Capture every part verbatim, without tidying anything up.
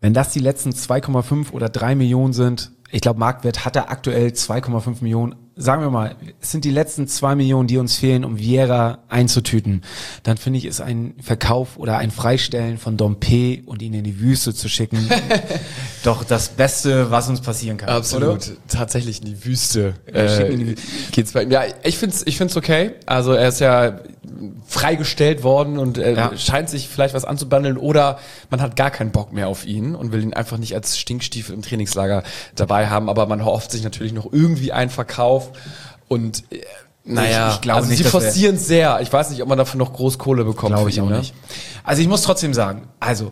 Wenn das die letzten zwei Komma fünf oder drei Millionen sind, ich glaube, Marktwert hat er aktuell zwei Komma fünf Millionen. Sagen wir mal, es sind die letzten zwei Millionen, die uns fehlen, um Vieira einzutüten. Dann finde ich, ist ein Verkauf oder ein Freistellen von Dompe und ihn in die Wüste zu schicken doch das Beste, was uns passieren kann. Absolut. Oder? Tatsächlich in die Wüste. Äh, in die Wüste. Geht's bei ihm. Ja, ich find's, ich find's okay. Also er ist ja freigestellt worden und er ja. scheint sich vielleicht was anzubandeln oder man hat gar keinen Bock mehr auf ihn und will ihn einfach nicht als Stinkstiefel im Trainingslager dabei haben, aber man hofft sich natürlich noch irgendwie einen Verkauf und äh, naja, ich, ich glaube also nicht, sie forcieren es sehr. Ich weiß nicht, ob man dafür noch groß Kohle bekommt. Glaube ich ihn, auch ne? nicht. Also ich muss trotzdem sagen, also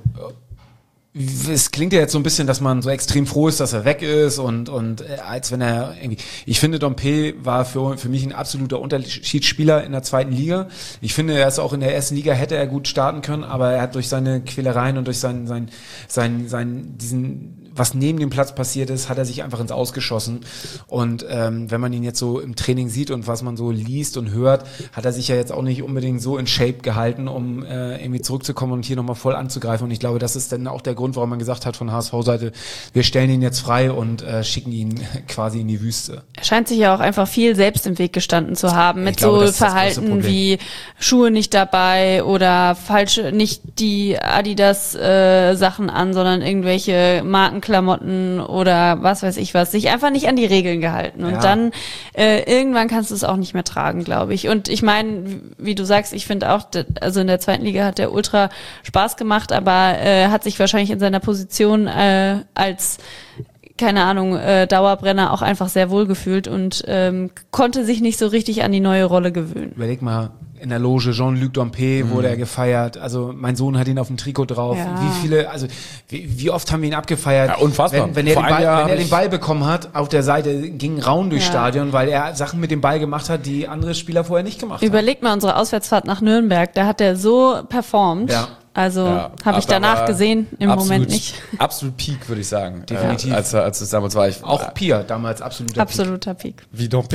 es klingt ja jetzt so ein bisschen, dass man so extrem froh ist, dass er weg ist und und äh, als wenn er irgendwie. Ich finde, Dompe war für für mich ein absoluter Unterschiedsspieler in der zweiten Liga. Ich finde, er ist auch in der ersten Liga hätte er gut starten können, aber er hat durch seine Quälereien und durch seinen sein sein sein diesen was neben dem Platz passiert ist, hat er sich einfach ins Ausgeschossen. Und ähm, wenn man ihn jetzt so im Training sieht und was man so liest und hört, hat er sich ja jetzt auch nicht unbedingt so in Shape gehalten, um äh, irgendwie zurückzukommen und hier nochmal voll anzugreifen. Und ich glaube, das ist dann auch der Grund, warum man gesagt hat von H S V-Seite, wir stellen ihn jetzt frei und äh, schicken ihn quasi in die Wüste. Er scheint sich ja auch einfach viel selbst im Weg gestanden zu haben, mit glaube, so Verhalten wie Schuhe nicht dabei oder falsche, nicht die Adidas äh, Sachen an, sondern irgendwelche Markenklamotten oder was weiß ich was, sich einfach nicht an die Regeln gehalten. Und ja. dann äh, irgendwann kannst du es auch nicht mehr tragen, glaube ich. Und ich meine, wie du sagst, ich finde auch, also in der zweiten Liga hat der ultra Spaß gemacht, aber äh, hat sich wahrscheinlich in seiner Position äh, als keine Ahnung, äh, Dauerbrenner auch einfach sehr wohl gefühlt und ähm, konnte sich nicht so richtig an die neue Rolle gewöhnen. Überleg mal, in der Loge Jean-Luc Dompe mhm. wurde er gefeiert. Also mein Sohn hat ihn auf dem Trikot drauf. Ja. Wie viele, also wie, wie oft haben wir ihn abgefeiert? Ja, unfassbar. Wenn, wenn, er, den Ball, Jahr wenn er den Ball bekommen hat, auf der Seite ging Raun durchs ja. Stadion, weil er Sachen mit dem Ball gemacht hat, die andere Spieler vorher nicht gemacht haben. Überleg mal unsere Auswärtsfahrt nach Nürnberg, da hat er so performt. Ja. Also ja, habe ich danach gesehen, im absolut, Moment nicht. Absolut Peak, würde ich sagen. Definitiv. Äh, als, als es damals war. Ich, auch Pia, damals absoluter Absoluter Peak. Peak. Wie Dompe.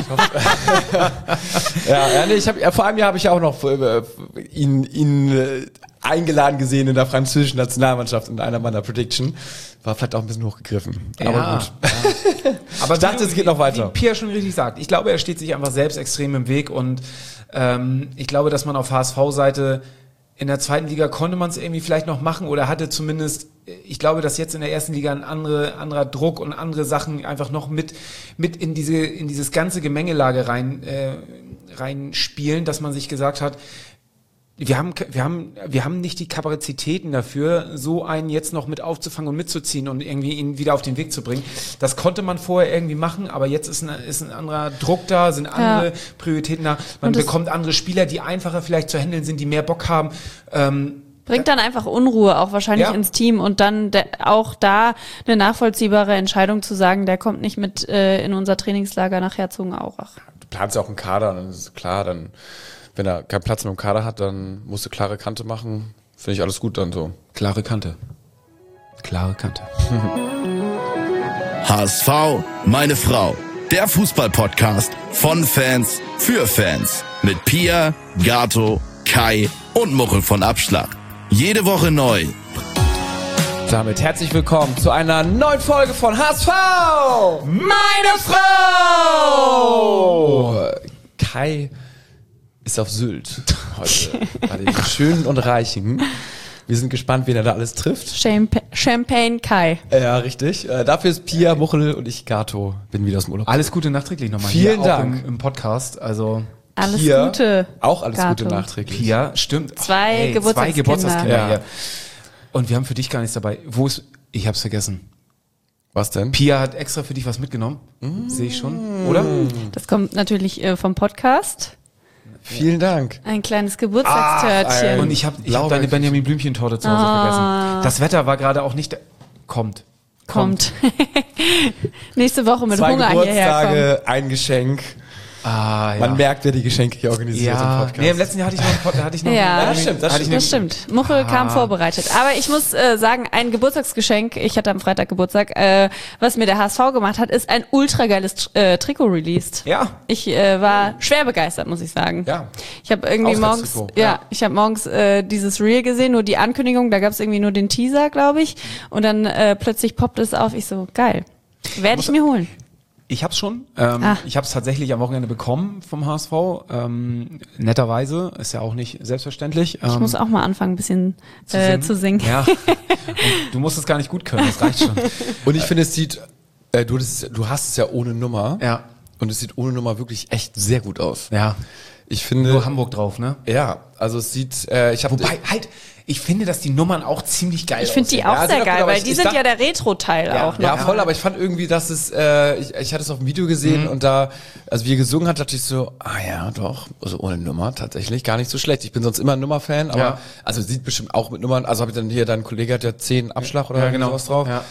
ja, ja, nee, ich hab, ja, vor einem Jahr habe ich ja auch noch äh, ihn, ihn äh, eingeladen gesehen in der französischen Nationalmannschaft in einer meiner Prediction. War vielleicht auch ein bisschen hochgegriffen. Ja, aber gut. Ja. Aber ich dachte, es geht noch weiter. Wie Pia schon richtig sagt, ich glaube, er steht sich einfach selbst extrem im Weg und ähm, ich glaube, dass man auf H S V-Seite in der zweiten Liga konnte man es irgendwie vielleicht noch machen oder hatte zumindest, ich glaube, dass jetzt in der ersten Liga ein andere, anderer Druck und andere Sachen einfach noch mit, mit in diese, in dieses ganze Gemengelage rein, äh, reinspielen, dass man sich gesagt hat, wir haben, wir haben, wir haben nicht die Kapazitäten dafür, so einen jetzt noch mit aufzufangen und mitzuziehen und irgendwie ihn wieder auf den Weg zu bringen. Das konnte man vorher irgendwie machen, aber jetzt ist ein, ist ein anderer Druck da, sind andere ja. Prioritäten da. Man bekommt andere Spieler, die einfacher vielleicht zu handeln sind, die mehr Bock haben. Ähm, Bringt dann einfach Unruhe auch wahrscheinlich ja. ins Team und dann de- auch da eine nachvollziehbare Entscheidung zu sagen, der kommt nicht mit äh, in unser Trainingslager nach Herzogenaurach. Du planst ja auch einen Kader, dann ist klar, dann wenn er keinen Platz mehr im Kader hat, dann musst du klare Kante machen. Finde ich alles gut dann so. Klare Kante. Klare Kante. H S V, meine Frau. Der Fußball-Podcast von Fans für Fans. Mit Pia, Gato, Kai und Muchel von Abschlag. Jede Woche neu. Damit herzlich willkommen zu einer neuen Folge von H S V, meine Frau! Kai ist auf Sylt heute bei den Schönen und Reichen. Wir sind gespannt, wen er da alles trifft. Champa- Champagne Kai. Ja, richtig. Äh, dafür ist Pia, Muchel und ich, Gato, bin wieder aus dem Urlaub. Alles Gute nachträglich nochmal. Vielen hier Dank. Auch im, im Podcast. Also alles Pia, Gute. Auch alles Gato. Gute nachträglich. Pia, stimmt. Zwei Ey, Geburtstagskinder. Zwei Geburtstagskinder Ja. hier. Und wir haben für dich gar nichts dabei. Wo ist, ich hab's vergessen. Was denn? Pia hat extra für dich was mitgenommen. Mm. Sehe ich schon, oder? Das kommt natürlich äh, vom Podcast. Vielen Dank. Ein kleines Geburtstagstörtchen. Und ich habe ich hab deine Benjamin Blümchen-Torte zu Hause Ah. vergessen. Das Wetter war gerade auch nicht... Kommt. Kommt. Nächste Woche mit Zwei Hunger hierher kommen. Geburtstage, ein Geschenk. Ah, ja. Man merkt, wer die Geschenke hier organisiert ja. im Podcast. Nee, im letzten Jahr hatte ich noch einen Pod, da hatte ich noch Ja, einen, das stimmt, das hatte ich Das einen- stimmt. Muchel Ah. kam vorbereitet. Aber ich muss äh, sagen, ein Geburtstagsgeschenk, ich hatte am Freitag Geburtstag, äh, was mir der H S V gemacht hat, ist ein ultra geiles äh, Trikot released. Ja. Ich äh, war schwer begeistert, muss ich sagen. Ja. Ich habe irgendwie morgens, Auswärtstrikot, ja, ja. ich habe morgens äh, dieses Reel gesehen, nur die Ankündigung, da gab es irgendwie nur den Teaser, glaube ich. Und dann äh, plötzlich poppt es auf. Ich so, geil. Werde ich mir holen. Ich hab's schon. Ähm, Ah. Ich habe es tatsächlich am Wochenende bekommen vom H S V. Ähm, netterweise, ist ja auch nicht selbstverständlich. Ich ähm, muss auch mal anfangen, ein bisschen zu, äh, singen. zu singen. Ja. Und du musst es gar nicht gut können, das reicht schon. Und ich finde, es sieht, äh, du, das, du hast es ja ohne Nummer. Ja. Und es sieht ohne Nummer wirklich echt sehr gut aus. Ja. Ich finde. Nur Hamburg drauf, ne? Ja, also es sieht, äh, ich habe. Wobei, halt, ich finde, dass die Nummern auch ziemlich geil Ich finde die aussehen. auch Ja, sehr sind auch geil, gut, aber weil ich- die ich sind dachte- ja der Retro-Teil Ja, auch noch. Ja, voll, aber ich fand irgendwie, dass es, äh, ich, ich hatte es auf dem Video gesehen und da, also wie er gesungen hat, dachte ich so, ah ja, doch, also ohne Nummer tatsächlich gar nicht so schlecht. Ich bin sonst immer ein Nummer-Fan, aber, Ja. also sieht bestimmt auch mit Nummern, also habe ich dann hier, dein Kollege hat ja zehn Abschlag oder Ja, genau. sowas drauf. Ja.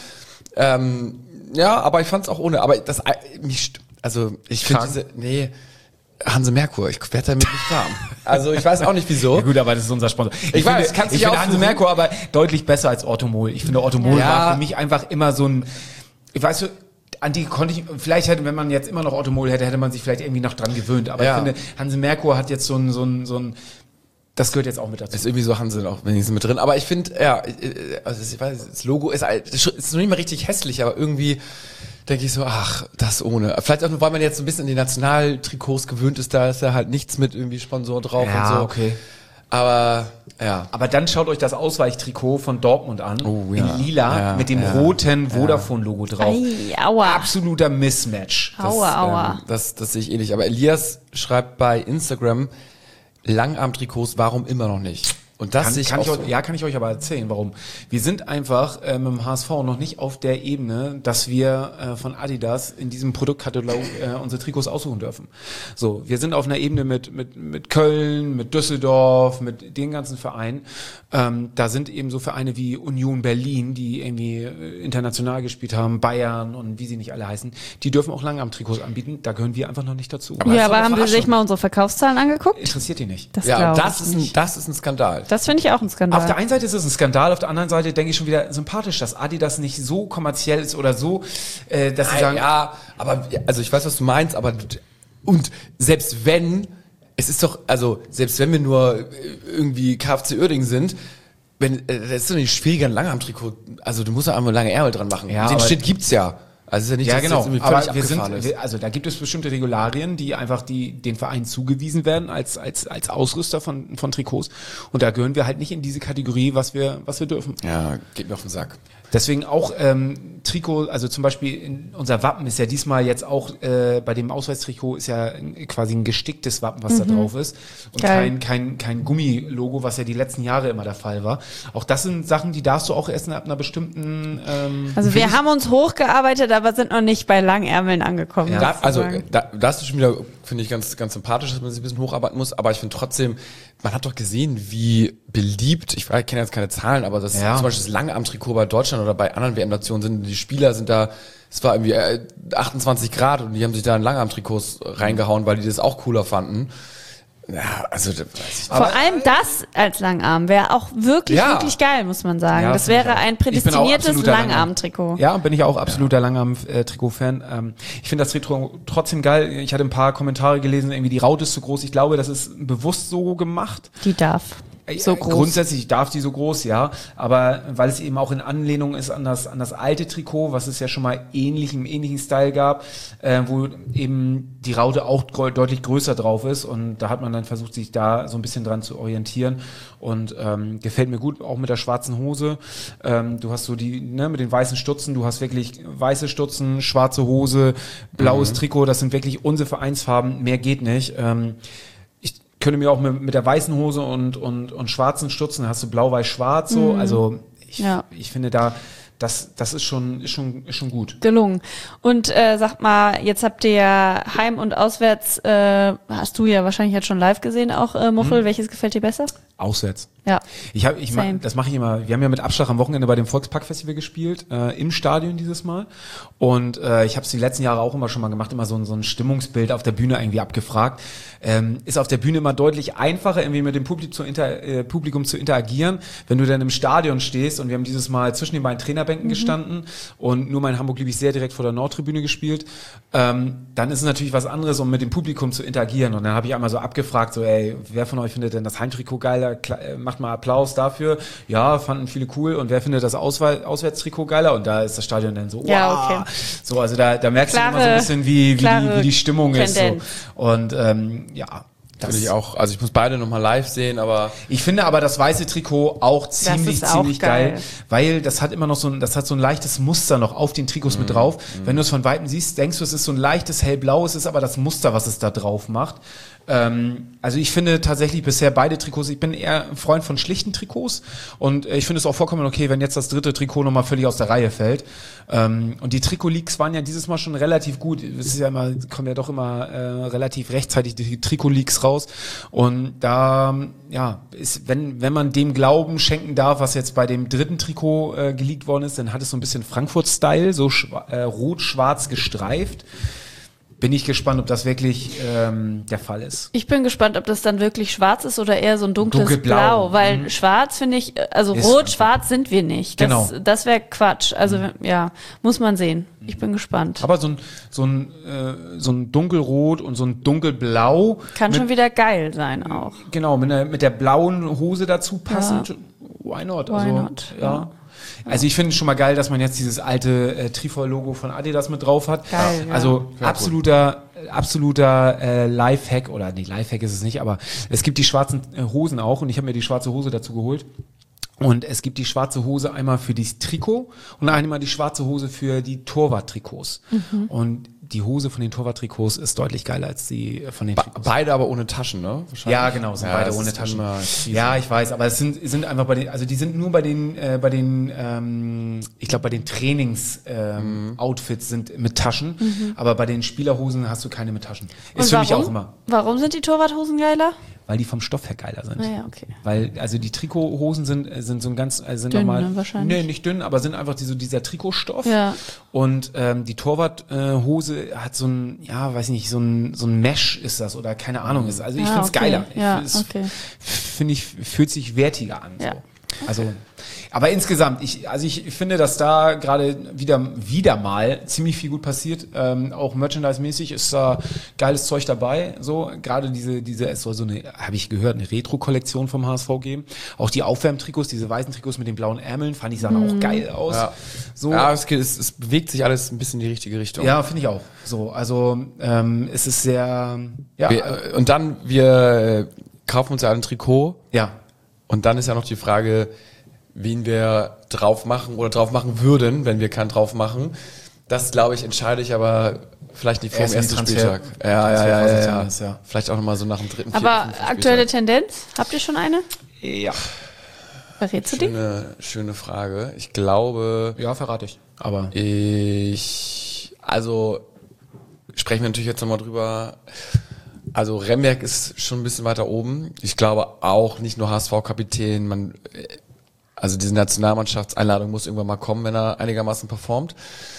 Ähm, ja, aber ich fand es auch ohne, aber das, äh, mich, st- also ich finde Stark. diese, nee, Hanse Merkur, ich werde damit nicht warm. Also ich weiß auch nicht wieso. Ja gut, aber das ist unser Sponsor. Ich, Ich weiß, finde, kannst ich dich finde Hanse aussuchen. Merkur aber deutlich besser als Orthomol. Ich finde Orthomol Ja. war für mich einfach immer so ein, ich weiß so, an die konnte ich, vielleicht hätte, wenn man jetzt immer noch Orthomol hätte, hätte man sich vielleicht irgendwie noch dran gewöhnt. Aber Ja. ich finde, Hanse Merkur hat jetzt so ein, so ein, so ein, das gehört jetzt auch mit dazu. Ist irgendwie so Hanse auch wenigstens mit drin. Aber ich finde, ja, äh, also ich weiß, das Logo ist, alt- ist noch nicht mal richtig hässlich, aber irgendwie denke ich so, ach, das ohne. Vielleicht auch nur, weil man jetzt so ein bisschen an die Nationaltrikots gewöhnt ist, da ist ja halt nichts mit irgendwie Sponsor drauf Ja, und so. okay. Aber, ja. Aber dann schaut euch das Ausweichtrikot von Dortmund an. Oh, ja. In lila Ja, mit dem ja, roten Vodafone-Logo drauf. Ei, aua. Absoluter Mismatch. Aua, aua. Ähm, das, das sehe ich eh nicht. Aber Elias schreibt bei Instagram, Langarm-Trikots, warum immer noch nicht? Und das Kann, sehe ich kann auch ich so. euch, ja, kann ich euch aber erzählen, warum. Wir sind einfach äh, mit dem H S V noch nicht auf der Ebene, dass wir äh, von Adidas in diesem Produktkatalog äh, unsere Trikots aussuchen dürfen. So, wir sind auf einer Ebene mit mit mit Köln, mit Düsseldorf, mit den ganzen Vereinen. Ähm, da sind eben so Vereine wie Union Berlin, die irgendwie äh, international gespielt haben, Bayern und wie sie nicht alle heißen. Die dürfen auch Langarm-Trikots anbieten. Da gehören wir einfach noch nicht dazu. Aber Ja, das ist doch aber eine haben Sie sich Verarschung. mal unsere Verkaufszahlen angeguckt? Interessiert die nicht. Das Ja, glaube das ich ist, ein, nicht. das ist ein Skandal. Das finde ich auch ein Skandal. Auf der einen Seite ist es ein Skandal, auf der anderen Seite denke ich schon wieder sympathisch, dass Adidas nicht so kommerziell ist oder so, äh, dass sie sagen, ja, aber also ich weiß, was du meinst, aber und selbst wenn, es ist doch, also selbst wenn wir nur äh, irgendwie K F C Uerdingen sind, wenn äh, das ist doch nicht schwieriger, ein Langarm-Trikot, also du musst ja einmal lange Ärmel dran machen. Ja, Den aber- Schnitt gibt's ja. Also ist ja nicht, ja dass genau, das irgendwie aber völlig wir sind, abgefahren ist. wir, also da gibt es bestimmte Regularien, die einfach die den Verein zugewiesen werden als als als Ausrüster von von Trikots und da gehören wir halt nicht in diese Kategorie, was wir was wir dürfen. Ja, geht mir auf den Sack. Deswegen auch ähm, Trikot, also zum Beispiel in, unser Wappen ist ja diesmal jetzt auch äh, bei dem Ausweistrikot ist ja quasi ein gesticktes Wappen, was da drauf ist und Geil. kein kein kein Gummilogo, was ja die letzten Jahre immer der Fall war. Auch das sind Sachen, die darfst du auch erst ab einer bestimmten. Ähm, Also wir haben uns hochgearbeitet, aber sind noch nicht bei Langärmeln angekommen. Ja, Da, also sozusagen. da, da ist es schon wieder, finde ich, ganz, ganz sympathisch, dass man sich ein bisschen hocharbeiten muss, aber ich finde trotzdem, man hat doch gesehen, wie beliebt, ich kenne jetzt keine Zahlen, aber das Ja. zum Beispiel das Langarm-Trikot bei Deutschland oder bei anderen W M-Nationen sind, die Spieler sind da, es war irgendwie äh, achtundzwanzig Grad und die haben sich da in Langarm-Trikots reingehauen, weil die das auch cooler fanden. Ja, also, da weiß ich Vor allem das als Langarm wäre auch wirklich, Ja. wirklich geil, muss man sagen. Ja, das finde ich wäre auch. ein Ich bin auch prädestiniertes absoluter Langarm-Trikot. Ja, bin ich auch absoluter Langarm-Trikot-Fan. Ähm, ich finde das Trikot trotzdem geil. Ich hatte ein paar Kommentare gelesen, irgendwie die Raute ist zu groß. Ich glaube, das ist bewusst so gemacht. Die darf so Äh, groß. Grundsätzlich darf die so groß, ja. Aber weil es eben auch in Anlehnung ist an das, an das alte Trikot, was es ja schon mal ähnlich, im ähnlichen Style gab, äh, wo eben die Raute auch gro- deutlich größer drauf ist. Und da hat man dann versucht, sich da so ein bisschen dran zu orientieren. Und ähm, gefällt mir gut, auch mit der schwarzen Hose. Ähm, du hast so die, ne, mit den weißen Stutzen, du hast wirklich weiße Stutzen, schwarze Hose, blaues Mhm. Trikot, das sind wirklich unsere Vereinsfarben, mehr geht nicht. Ähm, ich könnte mir auch mit, mit der weißen Hose und, und, und schwarzen Stutzen, hast du blau-weiß-schwarz so, also ich, Ja. ich finde da, das, das ist schon, ist schon, ist schon gut. Gelungen. Und äh, sag mal, jetzt habt ihr ja Heim- und Auswärts, äh, hast du ja wahrscheinlich jetzt schon live gesehen, auch äh, Muchel. Mhm. Welches gefällt dir besser? Auswärts. Ja. Ich habe, ich mach, das mache ich immer. Wir haben ja mit Abschlag am Wochenende bei dem Volksparkfestival gespielt, äh, im Stadion dieses Mal. Und äh, ich habe es die letzten Jahre auch immer schon mal gemacht, immer so, so ein Stimmungsbild auf der Bühne irgendwie abgefragt. Ähm, ist auf der Bühne immer deutlich einfacher, irgendwie mit dem Publikum zu, inter, äh, Publikum zu interagieren, wenn du dann im Stadion stehst. Und wir haben dieses Mal zwischen den beiden Trainerbänken mhm. gestanden und nur mal in Hamburg liebe ich sehr direkt vor der Nordtribüne gespielt. Ähm, dann ist es natürlich was anderes, um mit dem Publikum zu interagieren. Und dann habe ich einmal so abgefragt, so ey, wer von euch findet denn das Heimtrikot geiler? Kla- macht mal Applaus dafür. Ja, fanden viele cool. Und wer findet das Auswahl- Auswärtstrikot geiler? Und da ist das Stadion dann so, wow. Ja, okay. So, also da, da merkst klare, du immer so ein bisschen, wie, wie, die, wie die Stimmung Tendenz. ist. So. Und ähm, ja, finde ich auch, also ich muss beide nochmal live sehen, aber... Ich finde aber das weiße Trikot auch ziemlich, auch ziemlich geil. geil, weil das hat immer noch so ein, das hat so ein leichtes Muster noch auf den Trikots mm, mit drauf. Mm. Wenn du es von Weitem siehst, denkst du, es ist so ein leichtes hellblau, es ist aber das Muster, was es da drauf macht. Ähm, also ich finde tatsächlich bisher beide Trikots, ich bin eher ein Freund von schlichten Trikots und ich finde es auch vollkommen okay, wenn jetzt das dritte Trikot nochmal völlig aus der Reihe fällt. Ähm, und die Trikot-Leaks waren ja dieses Mal schon relativ gut. Es ist ja immer, kommen ja doch immer äh, relativ rechtzeitig die Trikot-Leaks raus. Und da, ja, ist, wenn, wenn man dem Glauben schenken darf, was jetzt bei dem dritten Trikot äh, geleakt worden ist, dann hat es so ein bisschen Frankfurt-Style, so schwa- äh, rot-schwarz gestreift. Bin ich gespannt, ob das wirklich ähm, der Fall ist. Ich bin gespannt, ob das dann wirklich schwarz ist oder eher so ein dunkles Dunkelblau. Blau, weil mhm. schwarz finde ich, also ist rot-schwarz sind wir nicht. Das, genau. Das wäre Quatsch. Also mhm. ja, muss man sehen. Ich bin gespannt. Aber so ein so ein äh, so ein dunkelrot und so ein dunkelblau kann mit, schon wieder geil sein auch. Genau, mit der mit der blauen Hose dazu passend. Ja. Why not? Why also, not? Ja. ja. Also ich finde es schon mal geil, dass man jetzt dieses alte äh, Trifol-Logo von Adidas mit drauf hat. Geil, ja. Also ja, absoluter, cool. absoluter äh, Lifehack, oder nee, Lifehack ist es nicht, aber es gibt die schwarzen äh, Hosen auch und ich habe mir die schwarze Hose dazu geholt. Und es gibt die schwarze Hose einmal für das Trikot und einmal die schwarze Hose für die Torwart-Trikots. Mhm. Und die Hose von den Torwart-Trikots ist deutlich geiler als die von den Trikots. Beide aber ohne Taschen, ne? Ja, genau, sind ja, beide ohne Taschen. Ja, ich weiß, aber es sind sind einfach bei den, also die sind nur bei den äh, bei den ähm, ich glaube bei den Trainings ähm, mhm. Outfits sind mit Taschen, mhm. aber bei den Spielerhosen hast du keine mit Taschen. Ist und für warum? mich auch immer. Warum sind die Torwarthosen geiler? Weil die vom Stoff her geiler sind. Ah ja, okay. Weil, also die Trikothosen sind, sind so ein ganz, äh, sind dünn, normal. Ne, wahrscheinlich. Nee, nicht dünn, aber sind einfach die, so dieser Trikotstoff. Ja. Und ähm, die Torwarthose äh, hat so ein, ja, weiß nicht, so ein, so ein Mesh ist das oder keine Ahnung ist. Also ich ja, find's okay. geiler. Ja, ich, okay. Finde ich, fühlt sich wertiger an. So. Ja. Also, aber insgesamt, ich, also ich finde, dass da gerade wieder, wieder mal ziemlich viel gut passiert. Ähm, auch Merchandise-mäßig ist da geiles Zeug dabei. So, gerade diese, diese, es soll so eine, habe ich gehört, eine Retro-Kollektion vom H S V geben. Auch die Aufwärmtrikots, diese weißen Trikots mit den blauen Ärmeln, fand ich sahen mhm. auch geil aus. Ja, so. ja es, es, es bewegt sich alles ein bisschen in die richtige Richtung. Ja, finde ich auch. So, also ähm, es ist sehr, ja. Wir, und dann, wir kaufen uns ja ein Trikot. Ja. Und dann ist ja noch die Frage, wen wir drauf machen oder drauf machen würden, wenn wir keinen drauf machen. Das, glaube ich, entscheide ich aber vielleicht nicht vor dem ersten Spieltag. Ja, ja, ja, ja, ja. Ist, ja. Vielleicht auch nochmal so nach dem dritten, vierten, aber aktuelle Tendenz? Habt ihr schon eine? Ja. Verrätst du die? Schöne, schöne Frage. Ich glaube... Ja, verrate ich. Aber... Ich... Also, sprechen wir natürlich jetzt nochmal drüber... Also Remberg ist schon ein bisschen weiter oben. Ich glaube auch nicht nur H S V-Kapitän, man, also diese Nationalmannschaftseinladung muss irgendwann mal kommen, wenn er einigermaßen performt.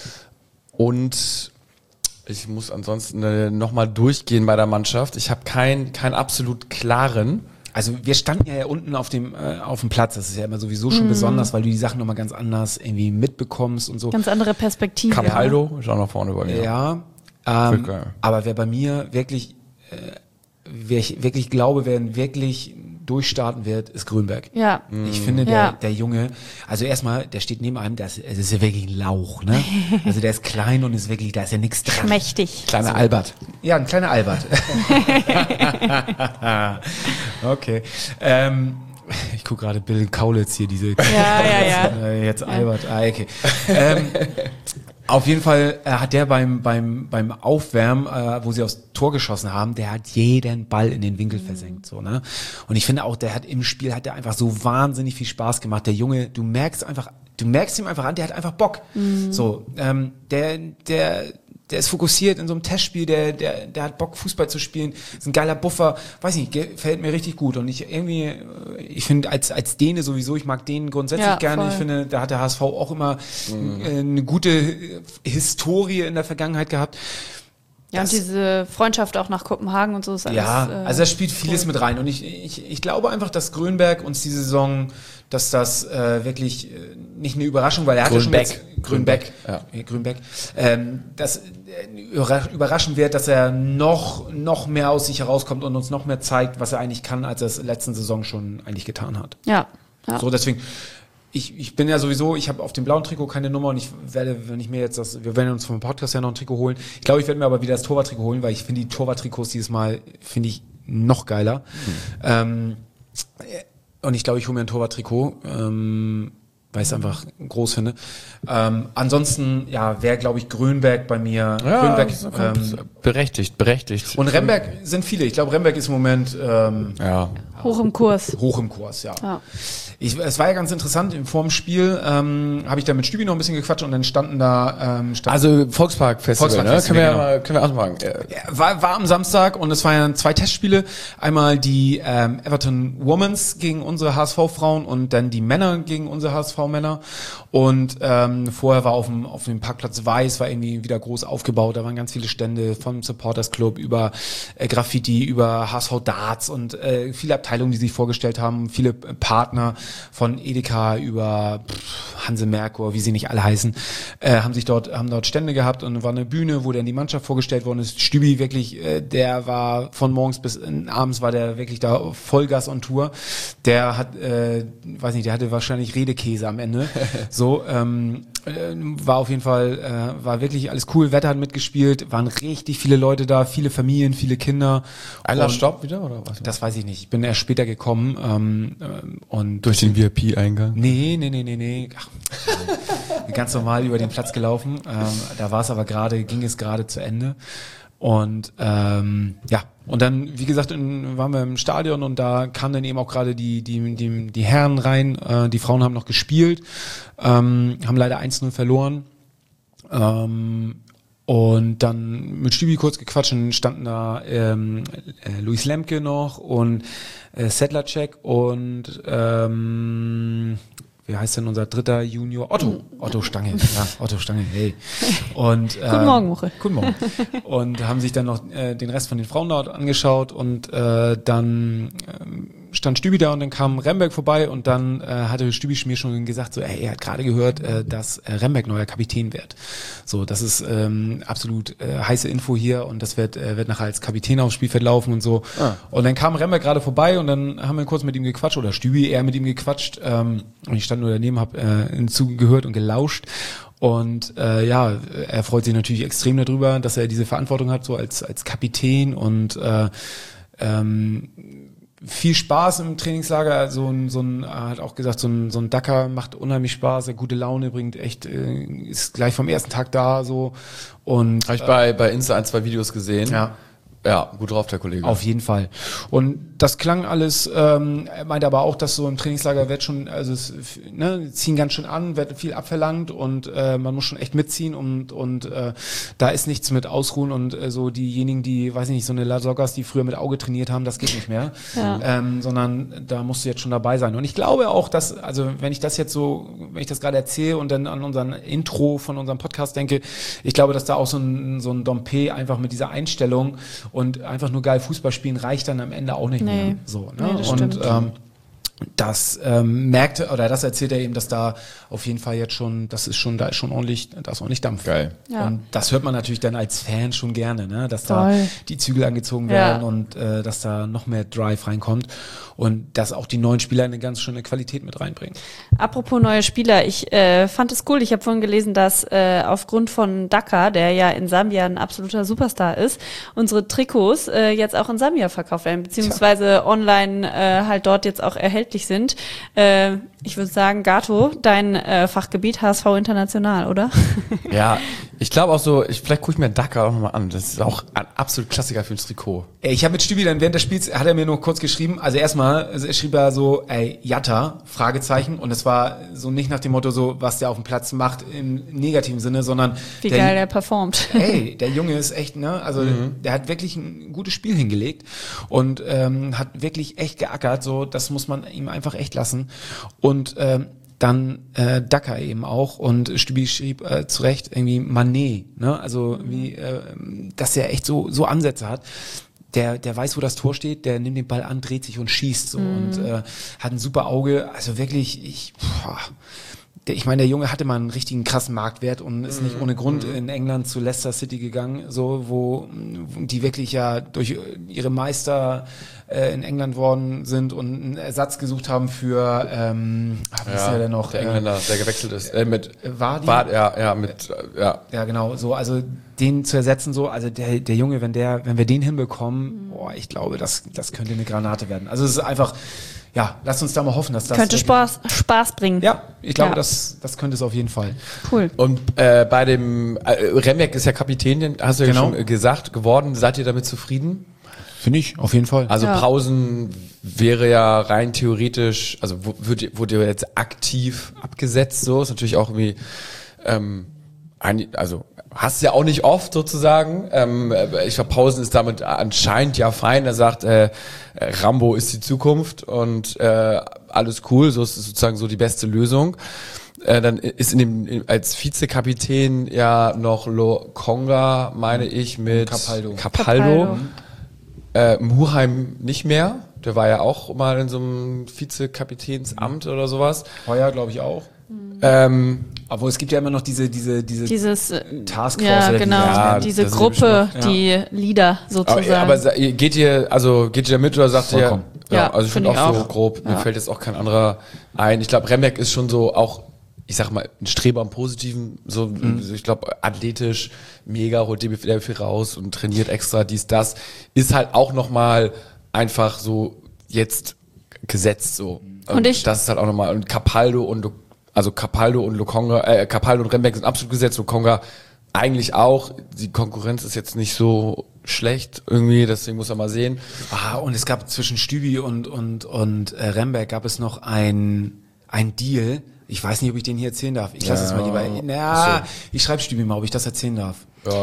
Und ich muss ansonsten nochmal durchgehen bei der Mannschaft. Ich habe keinen keinen absolut klaren. Also wir standen ja, ja unten auf dem äh, auf dem Platz. Das ist ja immer sowieso schon mm. besonders, weil du die Sachen nochmal ganz anders irgendwie mitbekommst und so. Ganz andere Perspektive. Capaldo ja. ist auch noch vorne bei mir. Ja, ähm, aber wer bei mir wirklich wer ich wirklich glaube, wer wirklich durchstarten wird, ist Grünberg. Ja. Ich finde, der, ja. der Junge, also erstmal, der steht neben einem, das, das ist ja wirklich ein Lauch, ne? Also der ist klein und ist wirklich, da ist ja nichts dran. Mächtig. Kleiner also, Albert. Ja, ein kleiner Albert. Okay. Ähm, ich gucke gerade Bill Kaulitz hier, diese... Ja, ja, ja. Jetzt Albert, ah, okay. Ähm, auf jeden Fall äh, hat der beim beim beim Aufwärmen, äh, wo sie aufs Tor geschossen haben, der hat jeden Ball in den Winkel versenkt, so, ne? Und ich finde auch, der hat im Spiel hat der einfach so wahnsinnig viel Spaß gemacht. Der Junge, du merkst einfach, du merkst ihm einfach an, der hat einfach Bock. Mhm. So, ähm, der der der ist fokussiert in so einem Testspiel, der, der, der hat Bock, Fußball zu spielen, ist ein geiler Buffer, weiß nicht, gefällt mir richtig gut. Und ich irgendwie, ich finde, als, als Däne sowieso, ich mag Dänen grundsätzlich ja, gerne. Voll. Ich finde, da hat der H S V auch immer mhm. eine gute Historie in der Vergangenheit gehabt. Ja, das, und diese Freundschaft auch nach Kopenhagen und so ist alles. Ja, äh, also da spielt vieles cool. mit rein. Und ich, ich, ich glaube einfach, dass Grönberg uns diese Saison, dass das äh, wirklich äh, nicht eine Überraschung, weil er hatte schon jetzt, Grönbeck, ja. Grönbeck, ähm, dass äh, überraschen wird, dass er noch noch mehr aus sich herauskommt und uns noch mehr zeigt, was er eigentlich kann, als er es letzten Saison schon eigentlich getan hat. Ja. ja. So, deswegen. Ich, ich bin ja sowieso, ich habe auf dem blauen Trikot keine Nummer und ich werde, wenn ich mir jetzt das, wir werden uns vom Podcast ja noch ein Trikot holen. Ich glaube, ich werde mir aber wieder das Torwarttrikot holen, weil ich finde die Torwarttrikots dieses Mal, finde ich, noch geiler. Mhm. Ähm, und ich glaube, ich hole mir ein Torwarttrikot, ähm, weil ich es einfach groß finde. Ähm, ansonsten, ja, wäre, glaube ich, Grönberg bei mir. Ja, Grönberg, ähm, berechtigt, berechtigt. Und Remberg sind viele. Ich glaube, Remberg ist im Moment ähm, ja. hoch im Kurs. Hoch im Kurs, ja. ja. Ich, es war ja ganz interessant, vor dem Spiel ähm, habe ich da mit Stübi noch ein bisschen gequatscht und dann standen da... Ähm, stand also Volkspark-Festival, Volkspark ne? Festival, können, wir ja, können wir auch mal sagen. Ja, war, war am Samstag und es waren zwei Testspiele. Einmal die ähm, Everton Womans gegen unsere H S V-Frauen und dann die Männer gegen unsere H S V-Männer. Und ähm, vorher war auf dem, auf dem Parkplatz Weiß, war irgendwie wieder groß aufgebaut. Da waren ganz viele Stände vom Supporters Club über äh, Graffiti, über H S V Darts und äh, viele Abteilungen, die sich vorgestellt haben, viele Partner von Edeka über pff, Hanse Merkur, wie sie nicht alle heißen, äh, haben sich dort, haben dort Stände gehabt und war eine Bühne, wo dann die Mannschaft vorgestellt worden ist. Stübi wirklich, äh, der war von morgens bis äh, abends war der wirklich da Vollgas on Tour. Der hat, äh, weiß nicht, der hatte wahrscheinlich Redekäse am Ende. So, ähm, äh, war auf jeden Fall, äh, war wirklich alles cool. Wetter hat mitgespielt, waren richtig viele Leute da, viele Familien, viele Kinder. Einlass Stopp wieder oder was? Das weiß ich nicht. Ich bin erst später gekommen ähm, und durch den V I P-Eingang? Nee, nee, nee, nee, nee. Ach, ganz normal über den Platz gelaufen. Ähm, da war es aber gerade, ging es gerade zu Ende. Und ähm, ja, und dann, wie gesagt, in, waren wir im Stadion und da kamen dann eben auch gerade die die die die Herren rein. Äh, die Frauen haben noch gespielt, ähm, haben leider eins null verloren. Ähm, und dann mit Stübi kurz gequatscht und standen da ähm, äh, Luis Lemke noch und äh, Sedlacek und ähm, wie heißt denn unser dritter Junior? Otto. Otto Stange. Ja, Otto Stange. Hey. Und, äh, guten Morgen, Muche. Guten Morgen. Und haben sich dann noch äh, den Rest von den Frauen dort angeschaut und äh, dann ähm, stand Stübi da und dann kam Remberg vorbei und dann äh, hatte Stübi mir schon gesagt, so, ey, er hat gerade gehört, äh, dass äh, Remberg neuer Kapitän wird. So, das ist ähm, absolut äh, heiße Info hier und das wird äh, wird nachher als Kapitän aufs Spielfeld laufen und so. Ah. Und dann kam Remberg gerade vorbei und dann haben wir kurz mit ihm gequatscht oder Stübi eher mit ihm gequatscht ähm, und ich stand nur daneben, habe äh, hinzugehört und gelauscht. Und äh, ja, er freut sich natürlich extrem darüber, dass er diese Verantwortung hat, so als als Kapitän und äh, ähm, viel Spaß im Trainingslager. So ein, so ein, er hat auch gesagt, so ein, so ein Dacker macht unheimlich Spaß, er gute Laune, bringt echt, äh, ist gleich vom ersten Tag da so. Und habe ich bei bei Insta ein, zwei Videos gesehen. Ja. Ja, gut drauf, der Kollege. Auf jeden Fall. Und das klang alles, ähm, er meinte aber auch, dass so im Trainingslager wird schon, also es, ne, ziehen ganz schön an, wird viel abverlangt und äh, man muss schon echt mitziehen und und äh, da ist nichts mit Ausruhen und äh, so diejenigen, die, weiß ich nicht, so eine Lasoggas, die früher mit Auge trainiert haben, das geht nicht mehr, ja. ähm, sondern da musst du jetzt schon dabei sein. Und ich glaube auch, dass, also wenn ich das jetzt so, wenn ich das gerade erzähle und dann an unseren Intro von unserem Podcast denke, ich glaube, dass da auch so ein, so ein Dompe einfach mit dieser Einstellung und einfach nur geil Fußball spielen reicht dann am Ende auch nicht nee. mehr. So, ne? Nee, das und stimmt. ähm, das ähm, merkt oder das erzählt er eben, dass da auf jeden Fall jetzt schon, das ist schon, da ist schon ordentlich, da ist ordentlich Dampf. Geil. Ja. Und das hört man natürlich dann als Fan schon gerne, ne? Dass Voll. da die Zügel angezogen werden Ja. und äh, dass da noch mehr Drive reinkommt und dass auch die neuen Spieler eine ganz schöne Qualität mit reinbringen. Apropos neue Spieler, ich äh, fand es cool, ich habe vorhin gelesen, dass äh, aufgrund von Dakar, der ja in Sambia ein absoluter Superstar ist, unsere Trikots äh, jetzt auch in Sambia verkauft werden, beziehungsweise ja. online äh, halt dort jetzt auch erhältlich sind. Äh, ich würde sagen, Gato, dein äh, Fachgebiet H S V International, oder? Ja, Ich glaube auch so, ich, vielleicht gucke ich mir Daka auch nochmal an. Das ist auch ein absolut Klassiker für ein Trikot. Ich habe mit Stübi dann während des Spiels, hat er mir nur kurz geschrieben, also erstmal also schrieb er so, ey, Jatta, Fragezeichen, und es war so nicht nach dem Motto so, was der auf dem Platz macht im negativen Sinne, sondern wie der, geil der performt. Ey, der Junge ist echt, ne, also mhm. der hat wirklich ein gutes Spiel hingelegt und ähm, hat wirklich echt geackert, so, das muss man ihm einfach echt lassen. Und ähm, dann äh, Daka eben auch, und Stübi schrieb äh, zu Recht irgendwie Mané, ne? Also wie, äh, dass er echt so so Ansätze hat. Der der weiß, wo das Tor steht, der nimmt den Ball an, dreht sich und schießt so mhm. und äh, hat ein super Auge. Also wirklich, ich boah, der, ich meine, der Junge hatte mal einen richtigen krassen Marktwert und ist nicht ohne Grund in England zu Leicester City gegangen, so wo, wo die wirklich ja durch ihre Meister äh, in England worden sind und einen Ersatz gesucht haben für ähm, wie ja, ist der denn noch? Der Engländer, der gewechselt ist. Äh, mit Vardy? Var, ja, ja, mit äh, ja. Ja, genau, so, also den zu ersetzen, so, also der, der Junge, wenn der, wenn wir den hinbekommen, boah, ich glaube, das, das könnte eine Granate werden. Also es ist einfach, ja, lasst uns da mal hoffen, dass das könnte Spaß, Spaß bringen. Ja, ich glaube, ja. das, das könnte es auf jeden Fall. Cool. Und äh, bei dem äh, Remek ist ja Kapitän, den hast du Genau. ja schon gesagt, geworden. Seid ihr damit zufrieden? Finde ich, auf jeden Fall. Also Ja. Pausen wäre ja rein theoretisch, also wo- wurde, wurde jetzt aktiv abgesetzt, so ist natürlich auch irgendwie, ähm, ein, also hast du ja auch nicht oft sozusagen. Ähm, ich glaube, Pausen ist damit anscheinend ja fein. Er sagt, äh, Rambo ist die Zukunft und äh, alles cool, so ist es sozusagen so die beste Lösung. Äh, dann ist in dem als Vizekapitän ja noch Lokonga, meine ich, mit Capaldo. Capaldo. Capaldo. Äh, Muheim nicht mehr. Der war ja auch mal in so einem Vizekapitänsamt oder sowas. Heuer, glaube ich, auch. Ähm, Obwohl es gibt ja immer noch diese, diese, diese Dieses, äh, Taskforce. ja, oder genau, Ja, diese das ist Gruppe, noch- ja. die Leader sozusagen. aber, aber sa- geht ihr, also geht ihr da mit oder sagt ihr? Vollkommen. Ja, Ja, also ich find finde auch, ich so auch. grob. Mir Ja. fällt jetzt auch kein anderer ein. Ich glaube, Remek ist schon so auch, ich sag mal, ein Streber im Positiven. So, ich glaube, athletisch, mega, holt dir viel viel raus und trainiert extra dies, das. Ist halt auch nochmal einfach so jetzt gesetzt so. Und ich- das ist halt auch nochmal, und Capaldo und Lo- also Capaldo und Lokonga, äh, Capaldo und Remek sind absolut gesetzt, Lokonga eigentlich auch. Die Konkurrenz ist jetzt nicht so schlecht irgendwie, deswegen muss man mal sehen. Ah, und es gab zwischen Stübi und, und, und äh, Remberg gab es noch ein, ein Deal. Ich weiß nicht, ob ich den hier erzählen darf. Ich lasse es mal lieber. Naja, ich schreibe Stübi mal, ob ich das erzählen darf.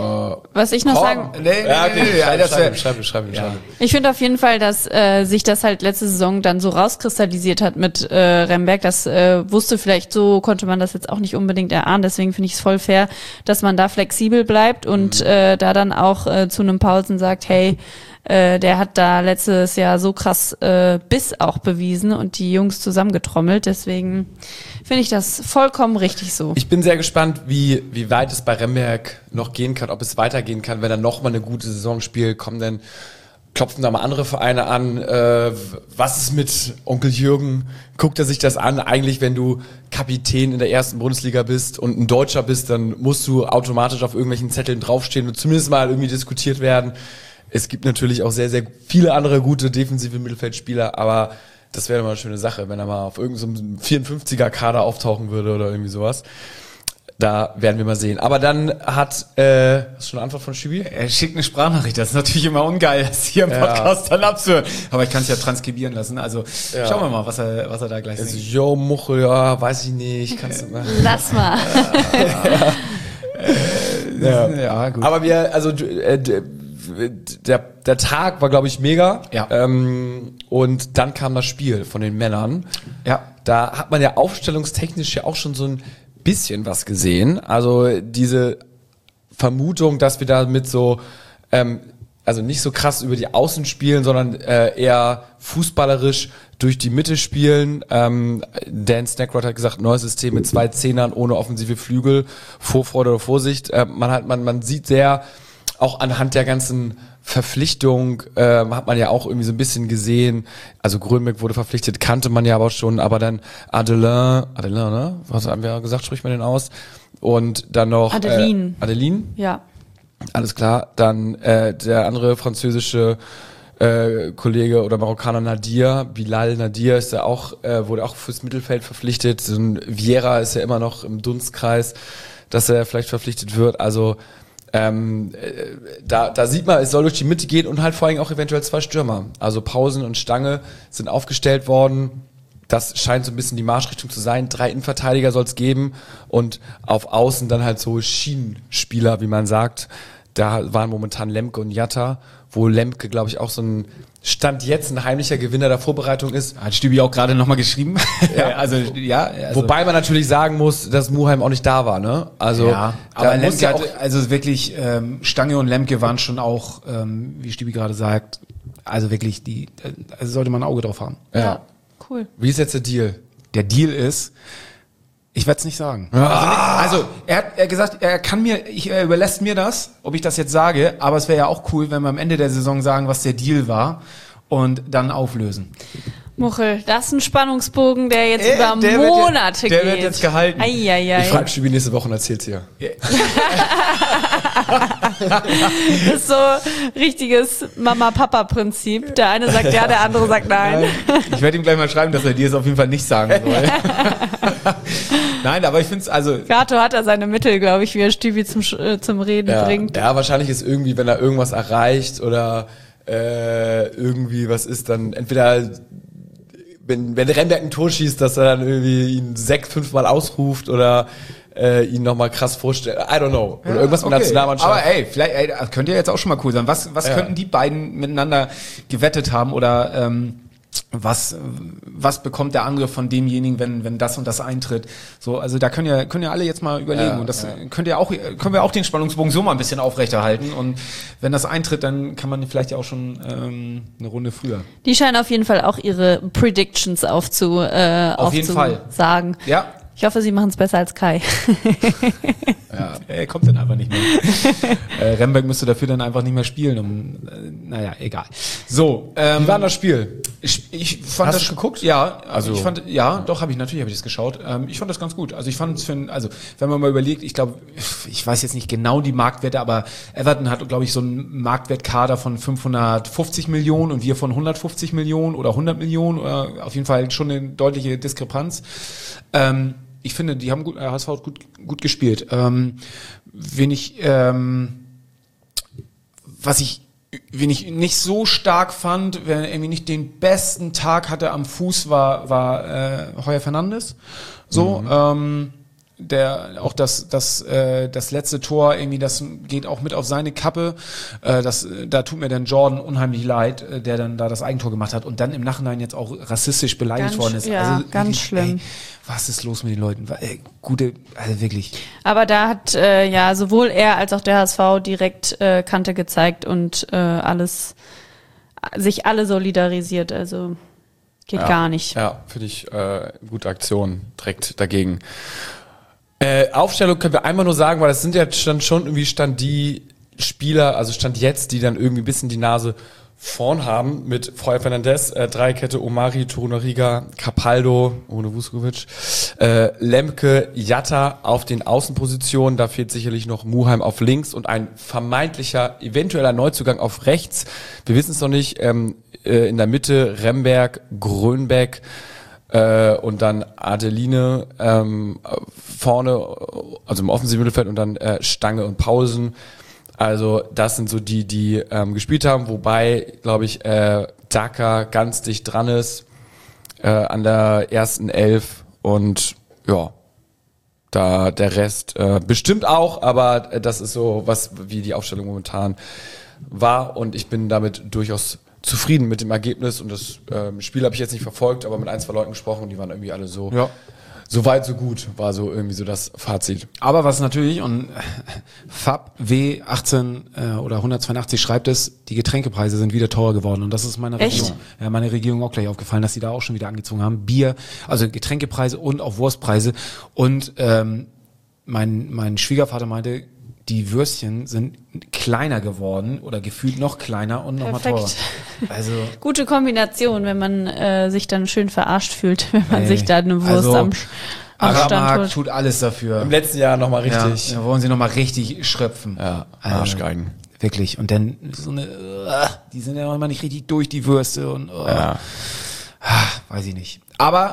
Was ich noch sagen, Nee, nee, Ja, nee, okay, nee, schreib, das schreib, wär- ihm, schreib, ihm, schreib, ihm, schreib. ihm. ich finde auf jeden Fall, dass äh, sich das halt letzte Saison dann so rauskristallisiert hat mit äh, Remberg. Das äh, wusste vielleicht so, konnte man das jetzt auch nicht unbedingt erahnen. Deswegen finde ich es voll fair, dass man da flexibel bleibt und Mhm. äh, da dann auch äh, zu einem Paulsen sagt, hey, äh, der hat da letztes Jahr so krass äh, Biss auch bewiesen und die Jungs zusammengetrommelt. Deswegen finde ich das vollkommen richtig so. Ich bin sehr gespannt, wie, wie weit es bei Remberg noch gehen kann, ob es weitergehen kann, wenn er noch mal eine gute Saison spielt. Kommen denn, klopfen da mal andere Vereine an? Äh, was ist mit Onkel Jürgen? Guckt er sich das an? Eigentlich, wenn du Kapitän in der ersten Bundesliga bist und ein Deutscher bist, dann musst du automatisch auf irgendwelchen Zetteln draufstehen und zumindest mal irgendwie diskutiert werden. Es gibt natürlich auch sehr, sehr viele andere gute defensive Mittelfeldspieler, aber das wäre mal eine schöne Sache, wenn er mal auf irgendeinem so vierundfünfziger-Kader auftauchen würde oder irgendwie sowas. Da werden wir mal sehen. Aber dann hat, äh, hast du schon eine Antwort von Stübi? Er schickt eine Sprachnachricht. Das ist natürlich immer ungeil, das hier im Ja. Podcast dann abzuhören. Aber ich kann es ja transkribieren lassen. Also Ja. schauen wir mal, was er, was er da gleich Also, sagt. yo, Muchel, ja, weiß ich nicht, kannst du mal. Lass mal. Ja. Ja, gut. Aber wir, also äh, d- der, der Tag war, glaube ich, mega. Ja. Ähm, und dann kam das Spiel von den Männern. Ja. Da hat man ja aufstellungstechnisch ja auch schon so ein bisschen was gesehen. Also diese Vermutung, dass wir da mit so, ähm, also nicht so krass über die Außen spielen, sondern äh, eher fußballerisch durch die Mitte spielen. Ähm, Dan Snackrod hat gesagt, neues System mit zwei Zehnern ohne offensive Flügel, Vorfreude oder Vorsicht. Äh, man hat, man, man sieht sehr, auch anhand der ganzen Verpflichtung ähm, hat man ja auch irgendwie so ein bisschen gesehen, also Grönbeck wurde verpflichtet, kannte man ja aber schon, aber dann Adelin, Adelin, ne? Was haben wir gesagt, spricht man den aus? Und dann noch Adeline. Äh, Adeline, Ja. alles klar. Dann äh, der andere französische äh, Kollege oder Marokkaner Nadir, Bilal Nadir ist ja auch, äh, wurde auch fürs Mittelfeld verpflichtet. So ein Vieira ist ja immer noch im Dunstkreis. dass er vielleicht verpflichtet wird. Also ähm, da, da sieht man, es soll durch die Mitte gehen und halt vor allem auch eventuell zwei Stürmer. Also Pausen und Stange sind aufgestellt worden. Das scheint so ein bisschen die Marschrichtung zu sein. Drei Innenverteidiger soll es geben und auf Außen dann halt so Schienenspieler, wie man sagt. Da waren momentan Lemke und Jatta, wo Lemke, glaube ich, auch so ein Stand jetzt ein heimlicher Gewinner der Vorbereitung ist. Hat Stübi auch gerade nochmal geschrieben. Ja, also ja. Also. Wobei man natürlich sagen muss, dass Muheim auch nicht da war, ne? Also, ja, aber Lemke ja auch hatte, also wirklich ähm, Stange und Lemke waren schon auch, ähm, wie Stübi gerade sagt, also wirklich die, also sollte man ein Auge drauf haben. Ja, ja. Cool. Wie ist jetzt der Deal? Der Deal ist, ich werde es nicht sagen. Ah. Also, also er hat er gesagt, er kann mir, ich, er überlässt mir das, ob ich das jetzt sage, aber es wäre ja auch cool, wenn wir am Ende der Saison sagen, was der Deal war und dann auflösen. Muchel, das ist ein Spannungsbogen, der jetzt äh, über der Monate wird, der geht. Der wird jetzt gehalten. Ei, ei, ei. Ich frage Stübi nächste Woche und erzähl's hier. Yeah. Das ist so richtiges Mama-Papa-Prinzip. Der eine sagt ja, der andere sagt nein. nein. Ich werde ihm gleich mal schreiben, dass er dir es auf jeden Fall nicht sagen soll. Nein, aber ich finde es also... Gato hat da seine Mittel, glaube ich, wie er Stübi zum, äh, zum Reden ja. bringt. Ja, wahrscheinlich ist irgendwie, wenn er irgendwas erreicht oder äh, irgendwie was ist, dann entweder... Wenn, wenn Remberg ein Tor schießt, dass er dann irgendwie ihn sechs, fünfmal ausruft oder äh, ihn nochmal krass vorstellt. I don't know. Oder ja, irgendwas mit okay. der Nationalmannschaft. Aber ey, vielleicht ey, das könnte ja jetzt auch schon mal cool sein. Was, was ja. könnten die beiden miteinander gewettet haben oder ähm, was, was bekommt der andere von demjenigen, wenn, wenn das und das eintritt? So, also da können ja, können ja alle jetzt mal überlegen. Ja, und das ja. könnt ihr auch, können wir auch den Spannungsbogen so mal ein bisschen aufrechterhalten. Und wenn das eintritt, dann kann man vielleicht ja auch schon ähm, eine Runde früher. Die scheinen auf jeden Fall auch ihre Predictions aufzu, äh, auf jeden Fall sagen. Ja. Ich hoffe, sie machen es besser als Kai. Ja, er kommt dann einfach nicht mehr. äh, Remberg müsste dafür dann einfach nicht mehr spielen. Um, äh, naja, egal. So, ähm, wie war das Spiel? Ich, ich fand Hast das du geguckt? Ja, also ich fand, ja, doch habe ich natürlich habe ich das geschaut. Ähm, ich fand das ganz gut. Also ich fand es für, also wenn man mal überlegt, ich glaube, ich weiß jetzt nicht genau die Marktwerte, aber Everton hat, glaube ich, so einen Marktwertkader von fünfhundertfünfzig Millionen und wir von hundertfünfzig Millionen oder hundert Millionen oder auf jeden Fall schon eine deutliche Diskrepanz. Ähm, Ich finde, die haben gut, H S V hat gut, gut gespielt. Ähm, wen ich, ähm, was ich, wen ich nicht so stark fand, wer irgendwie nicht den besten Tag hatte am Fuß, war, war äh, Heuer Fernandes. So, mhm. ähm, der auch das das äh, das letzte Tor irgendwie, das geht auch mit auf seine Kappe. Äh, das da tut mir dann Jordan unheimlich leid, äh, der dann da das Eigentor gemacht hat und dann im Nachhinein jetzt auch rassistisch beleidigt ganz, worden ist. Ja, also ganz wirklich, schlimm. Ey, was ist los mit den Leuten? Ey, gute, also wirklich. Aber da hat äh, ja sowohl er als auch der H S V direkt äh, Kante gezeigt und äh, alles sich alle solidarisiert. Also geht ja, gar nicht. Ja, finde ich äh, gute Aktion direkt dagegen. Äh, Aufstellung können wir einmal nur sagen, weil das sind ja dann schon irgendwie Stand die Spieler, also Stand jetzt, die dann irgendwie ein bisschen die Nase vorn haben mit Heuer Fernandes, äh, Dreikette, Omari, Torunariga, Capaldo, ohne Vuskovic, äh, Lemke, Jatta auf den Außenpositionen, da fehlt sicherlich noch Muheim auf links und ein vermeintlicher, eventueller Neuzugang auf rechts. Wir wissen es noch nicht, ähm, äh, in der Mitte Remberg, Grönbeck, Äh, und dann Adeline ähm, vorne, also im offensiven Mittelfeld und dann äh, Stange und Pausen. Also das sind so die, die ähm, gespielt haben, wobei, glaube ich, äh, Daka ganz dicht dran ist äh, an der ersten Elf und ja, da der Rest äh, bestimmt auch, aber das ist so, was wie die Aufstellung momentan war und ich bin damit durchaus zufrieden mit dem Ergebnis und das ähm, Spiel habe ich jetzt nicht verfolgt, aber mit ein, zwei Leuten gesprochen und die waren irgendwie alle so, ja. so weit, so gut, war so irgendwie so das Fazit. Aber was natürlich, und Fab W achtzehn äh, oder hundertzweiundachtzig schreibt es, die Getränkepreise sind wieder teurer geworden und das ist meiner Echt? Regierung, ja, meine Regierung auch gleich aufgefallen, dass sie da auch schon wieder angezogen haben. Bier, also Getränkepreise und auch Wurstpreise und ähm, mein, mein Schwiegervater meinte, die Würstchen sind kleiner geworden oder gefühlt noch kleiner und noch mal teurer. Also gute Kombination, wenn man äh, sich dann schön verarscht fühlt, wenn man ey, sich da eine Wurst also, am, am Stand Aramark holt. tut alles dafür. Im letzten Jahr nochmal richtig. Ja, da wollen sie nochmal richtig schröpfen. Ja, also, Arschgeigen. Wirklich. Und dann so eine, uh, die sind ja noch immer nicht richtig durch, die Würste und uh, ja. ah, weiß ich nicht. Aber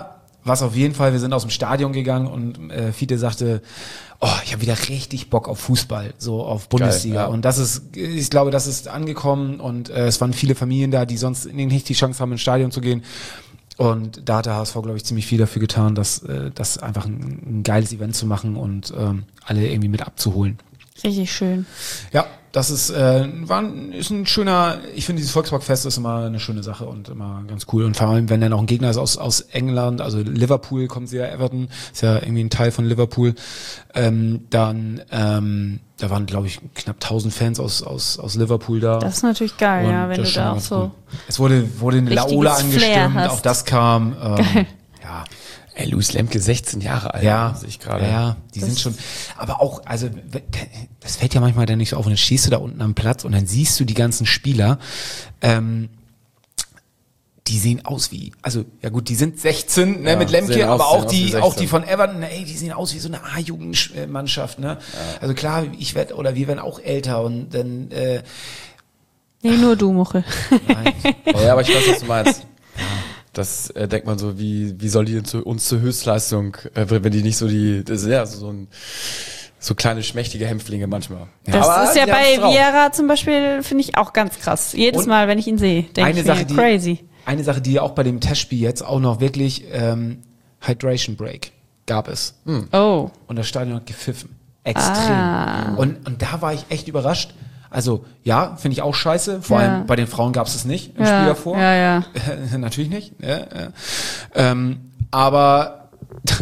was auf jeden Fall, wir sind aus dem Stadion gegangen und äh, Fiete sagte, oh, ich habe wieder richtig Bock auf Fußball, so auf Bundesliga. Geil, ja. Und das ist, ich glaube, das ist angekommen und äh, es waren viele Familien da, die sonst nicht die Chance haben, ins Stadion zu gehen. Und da hat der H S V, glaube ich, ziemlich viel dafür getan, dass äh, das einfach ein, ein geiles Event zu machen und ähm, alle irgendwie mit abzuholen. Richtig schön. Ja, das ist, äh, war ein, ist ein schöner, ich finde dieses Volksparkfest ist immer eine schöne Sache und immer ganz cool. Und vor allem, wenn dann auch ein Gegner ist aus, aus England, also Liverpool kommt sie ja, Everton, ist ja irgendwie ein Teil von Liverpool, ähm, dann, ähm, da waren, glaube ich, knapp tausend Fans aus, aus, aus Liverpool da. Das ist natürlich geil, und ja, wenn du da auch so... Cool. Es wurde, wurde eine Laola angestimmt, auch das kam, ähm, geil. Ja. Ey, Luis Lemke, sechzehn Jahre alt. Ja, sehe ich gerade. Ja, die das sind schon, aber auch, also, das fällt ja manchmal dann nicht so auf und dann stehst du da unten am Platz und dann siehst du die ganzen Spieler, ähm, die sehen aus wie, also, ja gut, die sind sechzehn, ne, ja, mit Lemke, aber aus, auch die, auch die von Everton, ey, die sehen aus wie so eine A-Jugendmannschaft, ne. Ja. Also klar, ich werde, oder wir werden auch älter und dann, äh, nee, nur du, Muchel. Nein. Ja, aber ich weiß, was du meinst. Das äh, denkt man so, wie wie soll die zu, uns zur Höchstleistung, äh, wenn die nicht so die, das ist ja so ein so kleine schmächtige Hämpflinge manchmal. Das aber ist ja bei Vieira zum Beispiel, finde ich auch ganz krass. Jedes Und Mal, wenn ich ihn sehe, denke ich mir, die, crazy. Eine Sache, die ja auch bei dem Testspiel jetzt auch noch wirklich ähm, Hydration Break gab es. Hm. Oh. Und das Stadion hat gepfiffen. Extrem. Ah. Und, und da war ich echt überrascht. Also ja, finde ich auch scheiße. Vor ja. allem bei den Frauen gab es es nicht im ja. Spiel davor. Ja, ja. Natürlich nicht. Ja, ja. Ähm, aber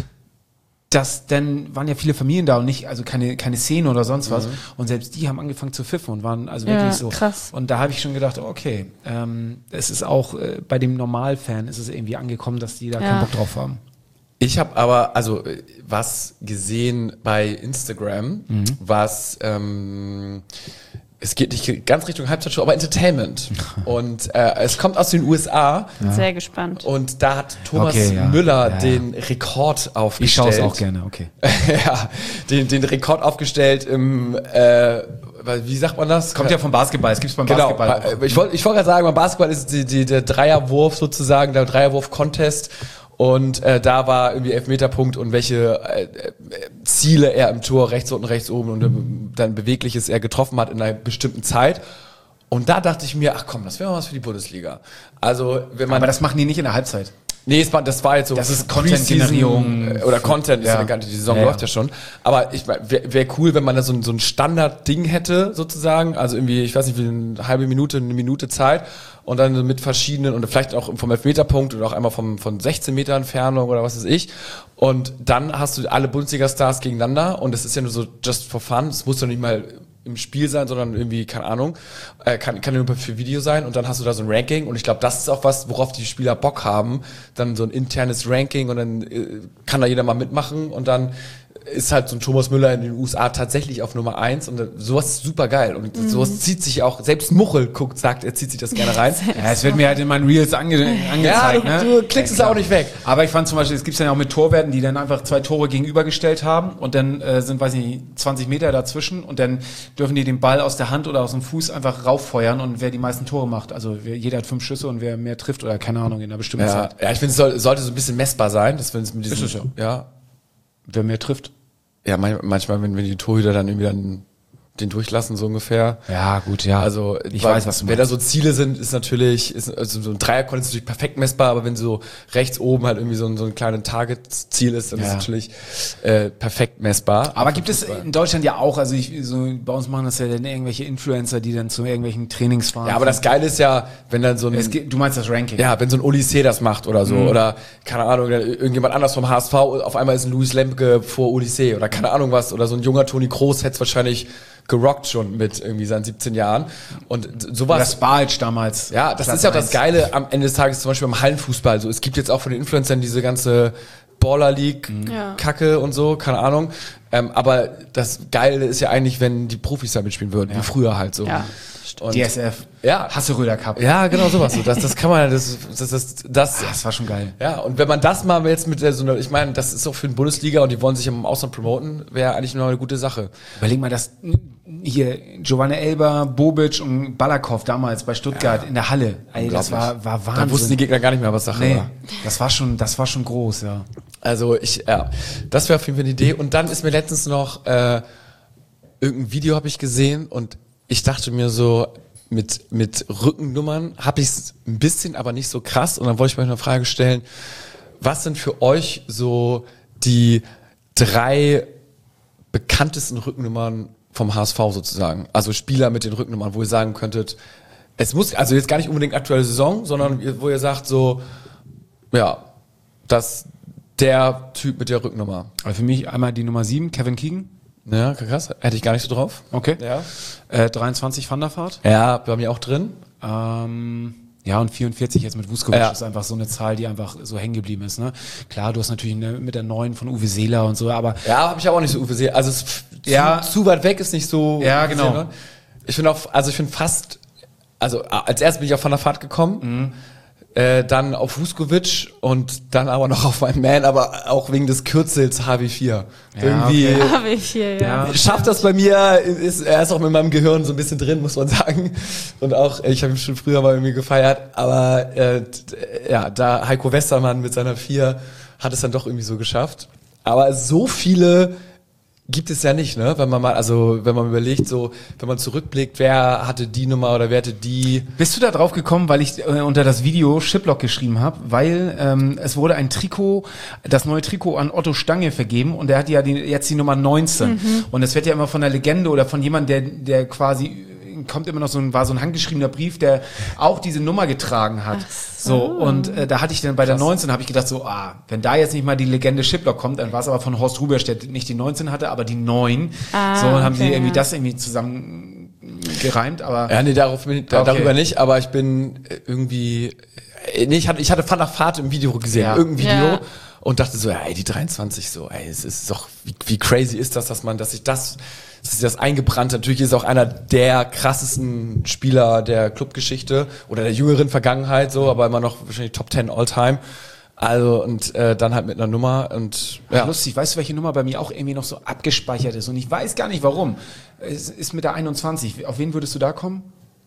das, dann waren ja viele Familien da und nicht, also keine keine Szene oder sonst was. Mhm. Und selbst die haben angefangen zu pfiffen und waren also wirklich ja, so. Krass. Und da habe ich schon gedacht, okay, ähm, es ist auch äh, bei dem Normalfan ist es irgendwie angekommen, dass die da ja. keinen Bock drauf haben. Ich habe aber also was gesehen bei Instagram, mhm. was ähm, es geht nicht ganz Richtung Halbzeitshow, aber Entertainment. Und äh, es kommt aus den U S A. Ja. Sehr gespannt. Und da hat Thomas okay, ja. Müller ja, ja. den Rekord aufgestellt. Ich schaue es auch gerne, okay. ja, den, den Rekord aufgestellt im, äh, wie sagt man das? Kommt ja vom Basketball, es gibt's beim genau. Basketball. Ich wollte ich wollte gerade sagen, beim Basketball ist die, die, der Dreierwurf sozusagen, der Dreierwurf-Contest. Und äh, da war irgendwie Elfmeterpunkt und welche äh, äh, Ziele er im Tor rechts unten, rechts oben und äh, dann Bewegliches er getroffen hat in einer bestimmten Zeit. Und da dachte ich mir, ach komm, das wäre mal was für die Bundesliga. Also wenn man, aber das machen die nicht in der Halbzeit. Nee, es war, das war jetzt so. Das ist Content-Generierung. Oder Content, ja. ist ja, die Saison ja, läuft ja schon. Aber ich wäre wär cool, wenn man da so ein, so ein Standard-Ding hätte, sozusagen. Also irgendwie, ich weiß nicht, wie eine halbe Minute, eine Minute Zeit. Und dann mit verschiedenen, und vielleicht auch vom Elfmeterpunkt oder auch einmal vom, von sechzehn Meter Entfernung oder was weiß ich. Und dann hast du alle Bundesliga-Stars gegeneinander. Und es ist ja nur so just for fun. Es muss doch nicht mal im Spiel sein, sondern irgendwie, keine Ahnung, äh, kann, kann nur für Video sein und dann hast du da so ein Ranking und ich glaube, das ist auch was, worauf die Spieler Bock haben, dann so ein internes Ranking und dann äh, kann da jeder mal mitmachen und dann ist halt so ein Thomas Müller in den U S A tatsächlich auf Nummer eins und sowas ist super geil und mhm. sowas zieht sich auch, selbst Muchel guckt, sagt, er zieht sich das gerne rein. Ja, es wird mir halt in meinen Reels ange angezeigt. Ja, du, ne? du klickst ja, es auch nicht weg. Aber ich fand zum Beispiel, es gibt ja auch mit Torwerten, die dann einfach zwei Tore gegenübergestellt haben und dann äh, sind, weiß ich nicht, zwanzig Meter dazwischen und dann dürfen die den Ball aus der Hand oder aus dem Fuß einfach rauffeuern und wer die meisten Tore macht. Also wer, jeder hat fünf Schüsse und wer mehr trifft oder keine Ahnung in einer bestimmten ja, Zeit. Ja, ich finde, es soll, sollte so ein bisschen messbar sein. Das mit diesem, ist es ja. ja. Wer mehr trifft. Ja, manchmal, wenn, wenn die Torhüter dann irgendwie dann den durchlassen, so ungefähr. Ja, gut, ja. Also, ich weiß, was du wenn da so Ziele sind, ist natürlich, ist, also so ein Dreierkonto ist natürlich perfekt messbar, aber wenn so rechts oben halt irgendwie so ein, so ein kleines Target-Ziel ist, dann ja. ist es natürlich äh, perfekt messbar. Aber gibt es in Deutschland ja auch, also ich, so, bei uns machen das ja dann irgendwelche Influencer, die dann zu irgendwelchen Trainings fahren. Ja, aber das Geile ist ja, wenn dann so ein... Es geht, du meinst das Ranking? Ja, wenn so ein Odyssee das macht oder so, mhm. oder, keine Ahnung, irgendjemand anders vom H S V, auf einmal ist ein Luis Lemke vor Odyssee oder keine Ahnung was, oder so ein junger Toni Kroos hätte es wahrscheinlich gerockt schon mit irgendwie seinen siebzehn Jahren und sowas. Das Spalch damals. Ja, das ist ja auch das Geile am Ende des Tages, zum Beispiel beim Hallenfußball. So, es gibt jetzt auch von den Influencern diese ganze Baller League ja. Kacke und so, keine Ahnung. Ähm, aber das Geile ist ja eigentlich, wenn die Profis da mitspielen würden, ja. wie früher halt so. Ja, Und D S F. Ja. Hasseröder Cup. Ja, genau sowas. So, das, das kann man, das, das, das, das, Das war schon geil. ja. Und wenn man das mal jetzt mit der, so einer, ich meine, das ist auch für die Bundesliga und die wollen sich im Ausland promoten, wäre eigentlich nur eine gute Sache. Überleg mal, dass hier Giovanni Elber, Bobic und Balakow damals bei Stuttgart in der Halle. Ey, das war, war Wahnsinn. Da wussten die Gegner gar nicht mehr, was Sache Nee, war. das war schon, das war schon groß, ja. Also ich, ja, das wäre auf jeden Fall eine Idee. Und dann ist mir letztens noch äh, irgendein Video habe ich gesehen und ich dachte mir so, mit mit Rückennummern habe ich es ein bisschen, aber nicht so krass. Und dann wollte ich mir eine Frage stellen, was sind für euch so die drei bekanntesten Rückennummern vom H S V sozusagen? Also Spieler mit den Rückennummern, wo ihr sagen könntet, es muss, also jetzt gar nicht unbedingt aktuelle Saison, sondern wo ihr sagt so, ja, das der Typ mit der Rückennummer. Also für mich einmal die Nummer sieben, Kevin Keegan. Ja, krass. Hätte ich gar nicht so drauf. Okay. Ja. Äh, dreiundzwanzig Van der Vaart. Ja, bei mir auch drin. Ähm, ja, und vierundvierzig jetzt mit Vuskovic Ja. ist einfach so eine Zahl, die einfach so hängen geblieben ist. Ne? Klar, du hast natürlich eine, mit der neuen von Uwe Seeler und so, aber Ja, habe ich aber auch nicht so gesehen. Also es ist Ja. zu, zu weit weg ist nicht so. Ja, genau. Ne? Ich finde auch, also ich finde fast, also als erstes bin ich auf Van der Vaart gekommen. Mhm. Äh, dann auf Vuskovic und dann aber noch auf meinen Man, aber auch wegen des Kürzels H W vier. Ja, Irgendwie okay. Habe ich hier, ja. Ja. schafft das bei mir, ist, er ist auch mit meinem Gehirn so ein bisschen drin, muss man sagen. Und auch, ich habe ihn schon früher mal irgendwie gefeiert, aber äh, d- ja, da Heiko Westermann mit seiner vier hat es dann doch irgendwie so geschafft. Aber so viele gibt es ja nicht, ne? Wenn man mal, also wenn man überlegt, so, wenn man zurückblickt, wer hatte die Nummer oder wer hatte die. bist du da drauf gekommen, weil ich äh, unter das Video Shiplock geschrieben habe, weil ähm, es wurde ein Trikot, das neue Trikot an Otto Stange vergeben und der hat ja die, jetzt die Nummer neunzehn. Und es wird ja immer von der Legende oder von jemandem, der, der quasi kommt immer noch so ein, war so ein handgeschriebener Brief, der auch diese Nummer getragen hat. So, und äh, da hatte ich dann bei der neunzehn, habe ich gedacht so, ah, wenn da jetzt nicht mal die Legende Shiplock kommt, dann war es aber von Horst Ruberstedt, der nicht die neunzehn hatte, aber die neun. Ah, so, und haben okay, sie irgendwie ja. das irgendwie zusammen gereimt, aber Ja, nee, darauf bin ich, da, Okay. darüber nicht, aber ich bin äh, irgendwie, äh, nee, ich hatte, ich hatte Van der Vaart im Video gesehen, Ja. irgendein Video. Ja. Und dachte so, ja, ey, die dreiundzwanzig so, ey, es ist doch, wie, wie crazy ist das, dass man, dass sich das, dass sich das eingebrannt hat. Natürlich ist er auch einer der krassesten Spieler der Clubgeschichte oder der jüngeren Vergangenheit so, aber immer noch wahrscheinlich Top Ten all time. Also, und äh, dann halt mit einer Nummer und ja. ja. Lustig, weißt du, welche Nummer bei mir auch irgendwie noch so abgespeichert ist? Und ich weiß gar nicht warum. Es ist mit der einundzwanzig. Auf wen würdest du da kommen?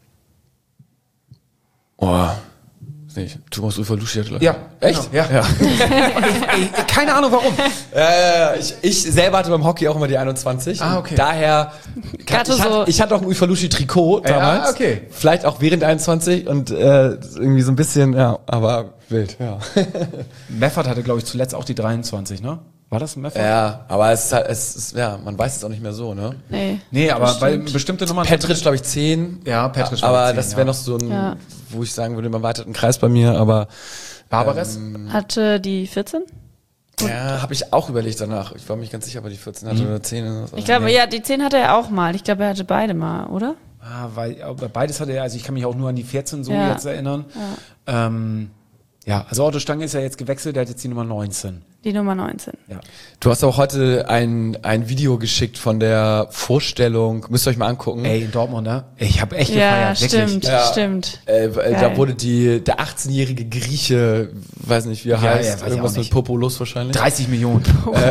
Oh. Nee, Thomas Uferlucci hatte Ja, echt? genau, ja. ja. Ey, keine Ahnung warum. Äh, ich, ich selber hatte beim Hockey auch immer die einundzwanzig. Ah, Und okay. Daher, ich, Gerade so- hatte, ich hatte auch ein Uferlucci-Trikot damals. Ja, okay. Vielleicht auch während der einundzwanzig und äh, irgendwie so ein bisschen, ja, aber wild, ja. Meffert hatte, glaube ich, zuletzt auch die dreiundzwanzig, ne? War das Meffert? ja, aber es ist halt, es ist, ja, man weiß es auch nicht mehr so, ne? Nee. Nee, aber bei Bestimmt. bestimmte Nummern. Petric, glaube ich, zehn. Ja, Petric war Aber die zehn, das wäre ja. noch so ein, Ja. wo ich sagen würde, im erweiterten Kreis bei mir, aber Barbares? Hatte die vierzehn? ja, habe ich auch überlegt danach. Ich war mir nicht ganz sicher, ob er die vierzehn hatte oder zehn. Oder so. Ich glaube, Nee. ja, die zehn hatte er auch mal. Ich glaube, er hatte beide mal, oder? Ah, weil aber beides hatte er, also ich kann mich auch nur an die vierzehn so Ja. jetzt erinnern. Ja. Ähm, ja, also Otto Stange ist ja jetzt gewechselt, der hat jetzt die Nummer neunzehn. Die Nummer neunzehn. Ja. Du hast auch heute ein, ein Video geschickt von der Vorstellung, müsst ihr euch mal angucken. Ey, in Dortmund, ne? Ich habe echt Ja, gefeiert, stimmt, wirklich. Ja. stimmt. Äh, weil da Geil. wurde die, der achtzehnjährige Grieche, weiß nicht, wie er Ja, heißt, ja, weiß ich irgendwas auch mit nicht. Populus wahrscheinlich. dreißig Millionen.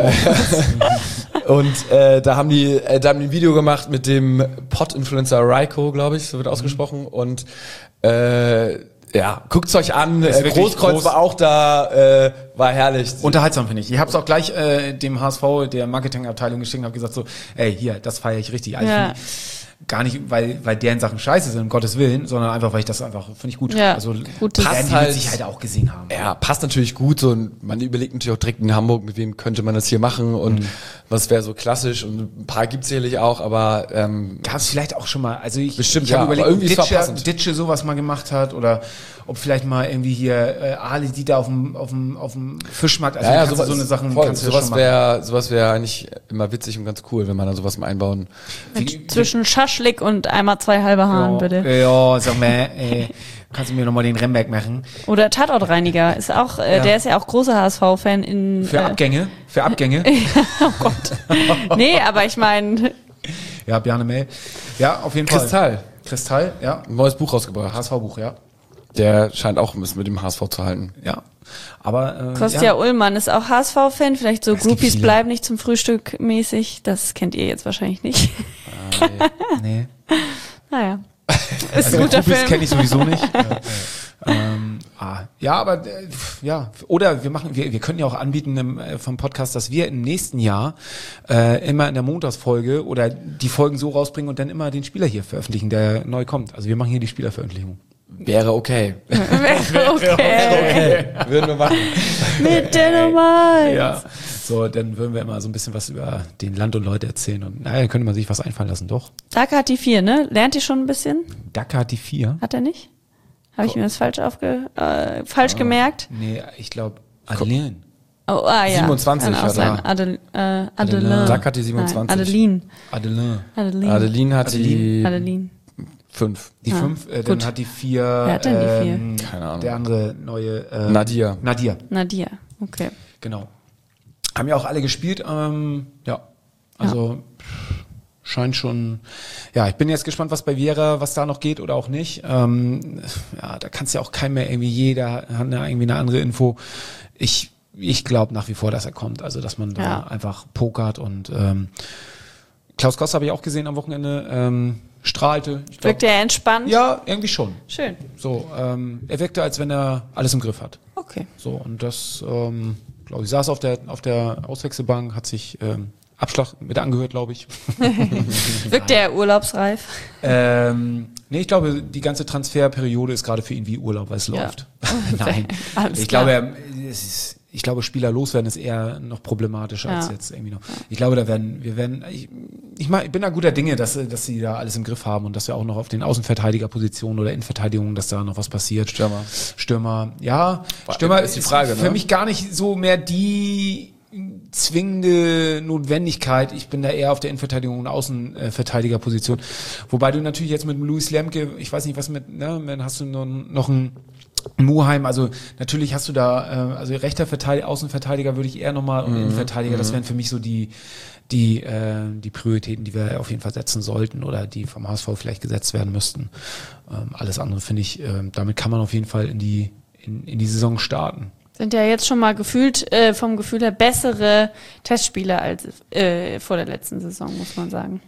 Und äh, da haben die, äh, da haben die ein Video gemacht mit dem Pod-Influencer Raiko, glaube ich, so wird ausgesprochen. Und äh, ja, guckt's euch an. Ist Äh, wirklich Großkreuz groß. war auch da, äh, war herrlich. Unterhaltsam finde ich. Ich habe es auch gleich äh, dem H S V, der Marketingabteilung geschickt und habe gesagt so, ey, hier, das feiere ich richtig. Also Ja. find ich, gar nicht, weil, weil deren Sachen scheiße sind, um Gottes Willen, sondern einfach, weil ich das einfach, finde ich gut. Ja, also gutes- werden die Passt mit Sicherheit auch gesehen haben. Ja, passt natürlich gut so, und man überlegt natürlich auch direkt in Hamburg, mit wem könnte man das hier machen und was wäre so klassisch, und ein paar gibt's sicherlich auch, aber ähm, Gab es vielleicht auch schon mal, also ich, Bestimmt, ich habe ja, überlegt, aber irgendwie ob ist es Ditsche, passend. Ditsche sowas mal gemacht hat oder ob vielleicht mal irgendwie hier äh, Ali Dieter auf dem auf dem auf dem Fischmarkt, also ja, ja, kannst du sowas, so eine Sachen voll, kannst du ja sowas schon machen. wäre sowas wäre eigentlich immer witzig und ganz cool, wenn man da sowas mal einbauen. Mit zwischen Schaschlik und einmal zwei halbe Haaren, bitte. Ja, sag mal, äh, kannst du mir nochmal den Remberg machen? Oder Tatortreiniger ist auch, äh, Ja. der ist ja auch großer H S V-Fan in. Für äh, Abgänge? Für Abgänge? Nee, aber ich meine, Ja, Bjarne Mäh. Ja, auf jeden Fall. Kristall. Kristall, ja. Ein neues Buch rausgebracht. H S V-Buch, ja. Der scheint auch ein bisschen mit dem H S V zu halten. Ja. Aber, äh, Kostja ja. Ullmann ist auch H S V-Fan, vielleicht so Es gibt Groupies viele. bleiben nicht zum Frühstück mäßig. Das kennt ihr jetzt wahrscheinlich nicht. Nee. Naja. Ist Also ein guter Groupies Film. kenne ich sowieso nicht. ähm, ah, ja, aber äh, ja, oder wir machen, wir, wir können ja auch anbieten im, äh, vom Podcast, dass wir im nächsten Jahr äh, immer in der Montagsfolge oder die Folgen so rausbringen und dann immer den Spieler hier veröffentlichen, der neu kommt. Also wir machen hier die Spielerveröffentlichung. Wäre okay. Wäre okay. Okay. Würden wir machen. Mit der Nummer eins. Ja, so, dann würden wir immer so ein bisschen was über den Land und Leute erzählen und naja, könnte man sich was einfallen lassen, doch. Daka hat die vier, ne? Lernt ihr schon ein bisschen? Daka hat die vier. Hat er nicht? Habe ich mir das falsch aufge äh, falsch gemerkt? Nee, ich glaube, Adeline. Oh, ah ja. siebenundzwanzig Kann auch hat er. sein. Adel, äh, Adeline. Zack hat die siebenundzwanzig. Nein, Adeline. Adeline. Adeline. Adeline hat die Adeline. fünf. Die Ah, fünf, äh, dann gut. hat die vier. Wer hat denn die vier? ähm, Keine Ahnung. Der andere neue. Äh, Nadia. Nadia, Nadia. Okay. genau. Haben ja auch alle gespielt. Ähm, ja, also scheint schon. Ja, ich bin jetzt gespannt, was bei Viera, was da noch geht oder auch nicht. Ähm, ja, da kannst ja auch kein mehr irgendwie jeder hat ja irgendwie eine andere Info. Ich ich glaube nach wie vor, dass er kommt. Also dass man da Ja. einfach pokert und ähm, Klaus Koss habe ich auch gesehen am Wochenende. Ähm, strahlte. Ich glaub, Wirkt er entspannt? ja, irgendwie schon. Schön. So, ähm, er wirkte, als wenn er alles im Griff hat. Okay. So, und das, ähm, glaube ich, saß auf der auf der Auswechselbank, hat sich ähm, Abschlag mit angehört, glaube ich. Wirkt er urlaubsreif? ähm, nee, ich glaube, die ganze Transferperiode ist gerade für ihn wie Urlaub, weil es Ja. läuft. Nein, Alles ich klar. glaube, er, es ist, ich glaube, Spieler loswerden ist eher noch problematischer als Ja. jetzt irgendwie noch. Ich glaube, da werden, wir werden, ich, ich, mein, ich bin da guter Dinge, dass, dass sie da alles im Griff haben und dass wir auch noch auf den Außenverteidigerpositionen oder Innenverteidigungen, dass da noch was passiert. Stürmer. Stürmer, ja. Stürmer ist die Frage, für ne? mich gar nicht so mehr die zwingende Notwendigkeit. Ich bin da eher auf der Innenverteidigung und Außenverteidigerposition. Wobei du natürlich jetzt mit Luis Lemke, ich weiß nicht, was mit, ne, dann hast du noch, noch einen Muheim, also natürlich hast du da, äh, also rechter Verteidiger, Außenverteidiger würde ich eher nochmal und Innenverteidiger, das wären für mich so die, die, äh, die Prioritäten, die wir auf jeden Fall setzen sollten oder die vom H S V vielleicht gesetzt werden müssten. Ähm, alles andere finde ich, äh, damit kann man auf jeden Fall in die, in, in die Saison starten. Sind ja jetzt schon mal gefühlt, äh, vom Gefühl her bessere Testspieler als äh, vor der letzten Saison, muss man sagen.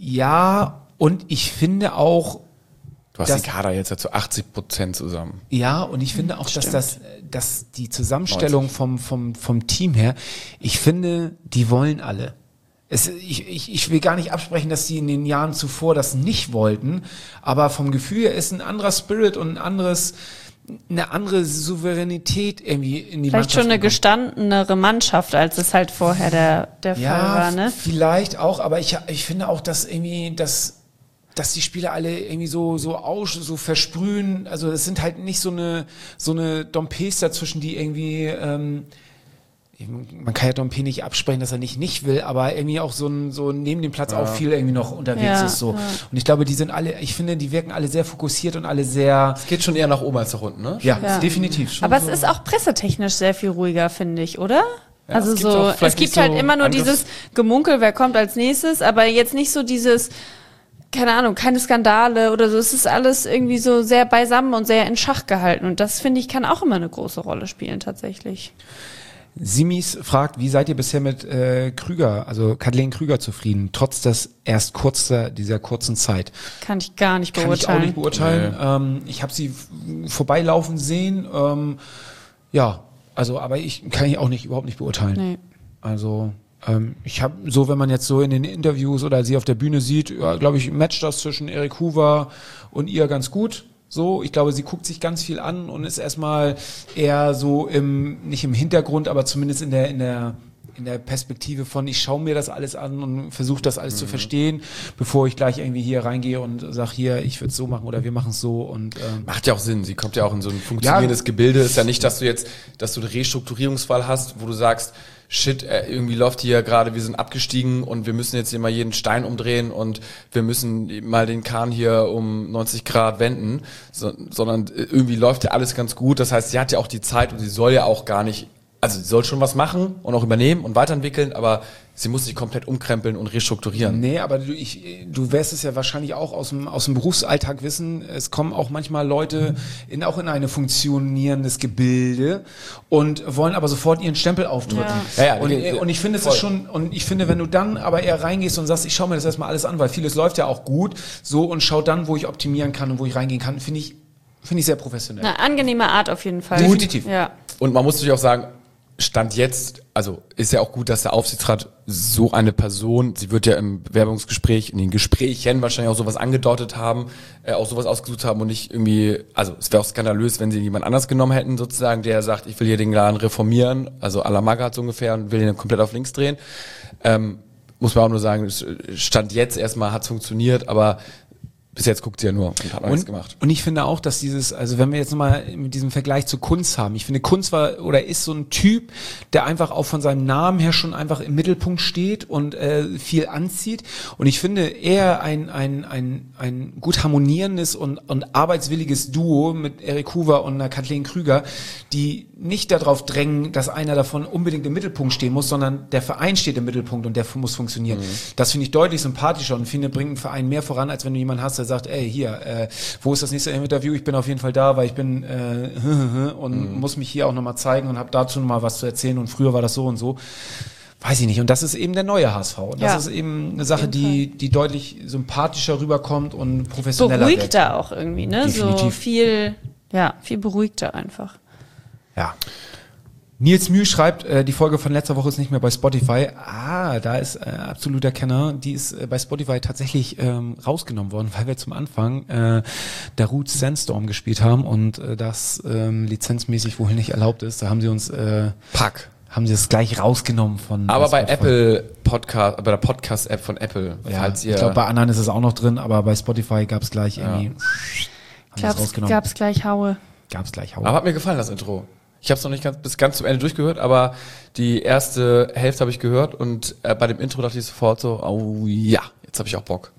Ja, und ich finde auch, Du hast Das- den Kader jetzt ja zu achtzig Prozent zusammen. ja, und ich finde auch, dass Stimmt. das, dass die Zusammenstellung vom, vom, vom Team her, ich finde, die wollen alle. Es, ich, ich, ich will gar nicht absprechen, dass die in den Jahren zuvor das nicht wollten, aber vom Gefühl her ist ein anderer Spirit und ein anderes, eine andere Souveränität irgendwie in die Vielleicht Mannschaft schon eine gekommen. gestandenere Mannschaft, als es halt vorher der, der Fall Ja, war, ne? vielleicht auch, aber ich, ich finde auch, dass irgendwie, dass, dass die Spieler alle irgendwie so, so aus, so versprühen. Also es sind halt nicht so eine, so eine Dompees dazwischen, die irgendwie, ähm, man kann ja Dompe nicht absprechen, dass er nicht nicht will, aber irgendwie auch so ein, so neben dem Platz auch viel irgendwie noch unterwegs Ja, ist, so. ja. Und ich glaube, die sind alle, ich finde, die wirken alle sehr fokussiert und alle sehr, Es geht schon eher nach oben als nach unten, ne? ja, Ja. definitiv. Schon Aber so. es ist auch pressetechnisch sehr viel ruhiger, finde ich, oder? Ja, also es gibt so, auch es vielleicht gibt nicht halt so immer nur Angriffs- dieses Gemunkel, wer kommt als nächstes, aber jetzt nicht so dieses, keine Ahnung, keine Skandale oder so. Es ist alles irgendwie so sehr beisammen und sehr in Schach gehalten. Und das, finde ich, kann auch immer eine große Rolle spielen, tatsächlich. Simis fragt, wie seid ihr bisher mit äh, Krüger, also Kathleen Krüger zufrieden, trotz des erst kurzer, dieser kurzen Zeit? Kann ich gar nicht Kann beurteilen. ich auch nicht beurteilen. Ähm, ich habe sie f- vorbeilaufen sehen. Ähm, ja, also, aber ich kann ich auch nicht überhaupt nicht beurteilen. Nee. Also ähm, ich habe so, wenn man jetzt so in den Interviews oder sie auf der Bühne sieht, ja, glaube ich, matcht das zwischen Erik Hoover und ihr ganz gut. So, ich glaube, sie guckt sich ganz viel an und ist erstmal eher so im, nicht im Hintergrund, aber zumindest in der, in der, in der Perspektive von, ich schaue mir das alles an und versuche das alles zu verstehen, bevor ich gleich irgendwie hier reingehe und sage, hier, ich würde es so machen oder wir machen es so und ähm, Macht ja auch Sinn. Sie kommt ja auch in so ein funktionierendes Ja. Gebilde. Ist ja nicht, dass du jetzt, dass du einen Restrukturierungsfall hast, wo du sagst, shit, äh, irgendwie läuft hier gerade, wir sind abgestiegen und wir müssen jetzt hier mal jeden Stein umdrehen und wir müssen mal den Kahn hier um neunzig Grad wenden, so, sondern irgendwie läuft ja alles ganz gut. Das heißt, sie hat ja auch die Zeit und sie soll ja auch gar nicht also sie soll schon was machen und auch übernehmen und weiterentwickeln, aber sie muss sich komplett umkrempeln und restrukturieren. Nee, aber du, ich, du wirst es ja wahrscheinlich auch aus dem, aus dem Berufsalltag wissen. Es kommen auch manchmal Leute in, auch in eine funktionierendes Gebilde und wollen aber sofort ihren Stempel aufdrücken. Ja. Ja, ja, und, okay, und ich finde, es voll. ist schon, und ich finde, wenn du dann aber eher reingehst und sagst, ich schaue mir das erstmal alles an, weil vieles läuft ja auch gut, so, und schau dann, wo ich optimieren kann und wo ich reingehen kann, finde ich, finde ich sehr professionell. Eine angenehme Art auf jeden Fall. Definitiv. Ja. Und man muss natürlich auch sagen, Stand jetzt, also ist ja auch gut, dass der Aufsichtsrat so eine Person, sie wird ja im Bewerbungsgespräch, in den Gesprächen wahrscheinlich auch sowas angedeutet haben, äh, auch sowas ausgesucht haben und nicht irgendwie, also es wäre auch skandalös, wenn sie jemand anders genommen hätten, sozusagen, der sagt, ich will hier den Laden reformieren, also à la Magath so ungefähr, und will den komplett auf links drehen. Ähm, muss man auch nur sagen, Stand jetzt erstmal hat es funktioniert, aber bis jetzt guckt sie ja nur und hat noch nichts gemacht. Und ich finde auch, dass dieses, also wenn wir jetzt nochmal mit diesem Vergleich zu Kunz haben, ich finde, Kunz war oder ist so ein Typ, der einfach auch von seinem Namen her schon einfach im Mittelpunkt steht und äh, viel anzieht. Und ich finde eher ein ein ein ein gut harmonierendes und und arbeitswilliges Duo mit Erik Hoover und einer Kathleen Krüger, die nicht darauf drängen, dass einer davon unbedingt im Mittelpunkt stehen muss, sondern der Verein steht im Mittelpunkt und der muss funktionieren. Mhm. Das finde ich deutlich sympathischer und finde, bringt einen Verein mehr voran, als wenn du jemanden hast, der sagt, ey, hier, äh, wo ist das nächste Interview? Ich bin auf jeden Fall da, weil ich bin äh, und mhm. muss mich hier auch nochmal zeigen und habe dazu nochmal was zu erzählen und früher war das so und so. Weiß ich nicht. Und das ist eben der neue H S V. Und das Ja. ist eben eine Sache, die die deutlich sympathischer rüberkommt und professioneller Beruhigter auch irgendwie, ne? So Definitiv. viel, ja, viel beruhigter einfach. Ja. Nils Mühl schreibt, äh, die Folge von letzter Woche ist nicht mehr bei Spotify. Ah, da ist äh, absoluter Kenner. Die ist äh, bei Spotify tatsächlich ähm, rausgenommen worden, weil wir zum Anfang äh, der Roots Sandstorm gespielt haben und äh, das ähm, lizenzmäßig wohl nicht erlaubt ist. Da haben sie uns äh, Pack. haben sie es gleich rausgenommen von. Aber bei Spotify. Apple Podcast, bei der Podcast-App von Apple, Ja, falls ihr. ich glaube, bei anderen ist es auch noch drin, aber bei Spotify gab es gleich irgendwie. Ich Haben glaube, sie es rausgenommen. gab's gleich Haue. Gab's gleich. aber hat mir gefallen, das Intro. Ich habe es noch nicht ganz, bis ganz zum Ende durchgehört, aber die erste Hälfte habe ich gehört und äh, bei dem Intro dachte ich sofort so, oh ja, jetzt habe ich auch Bock.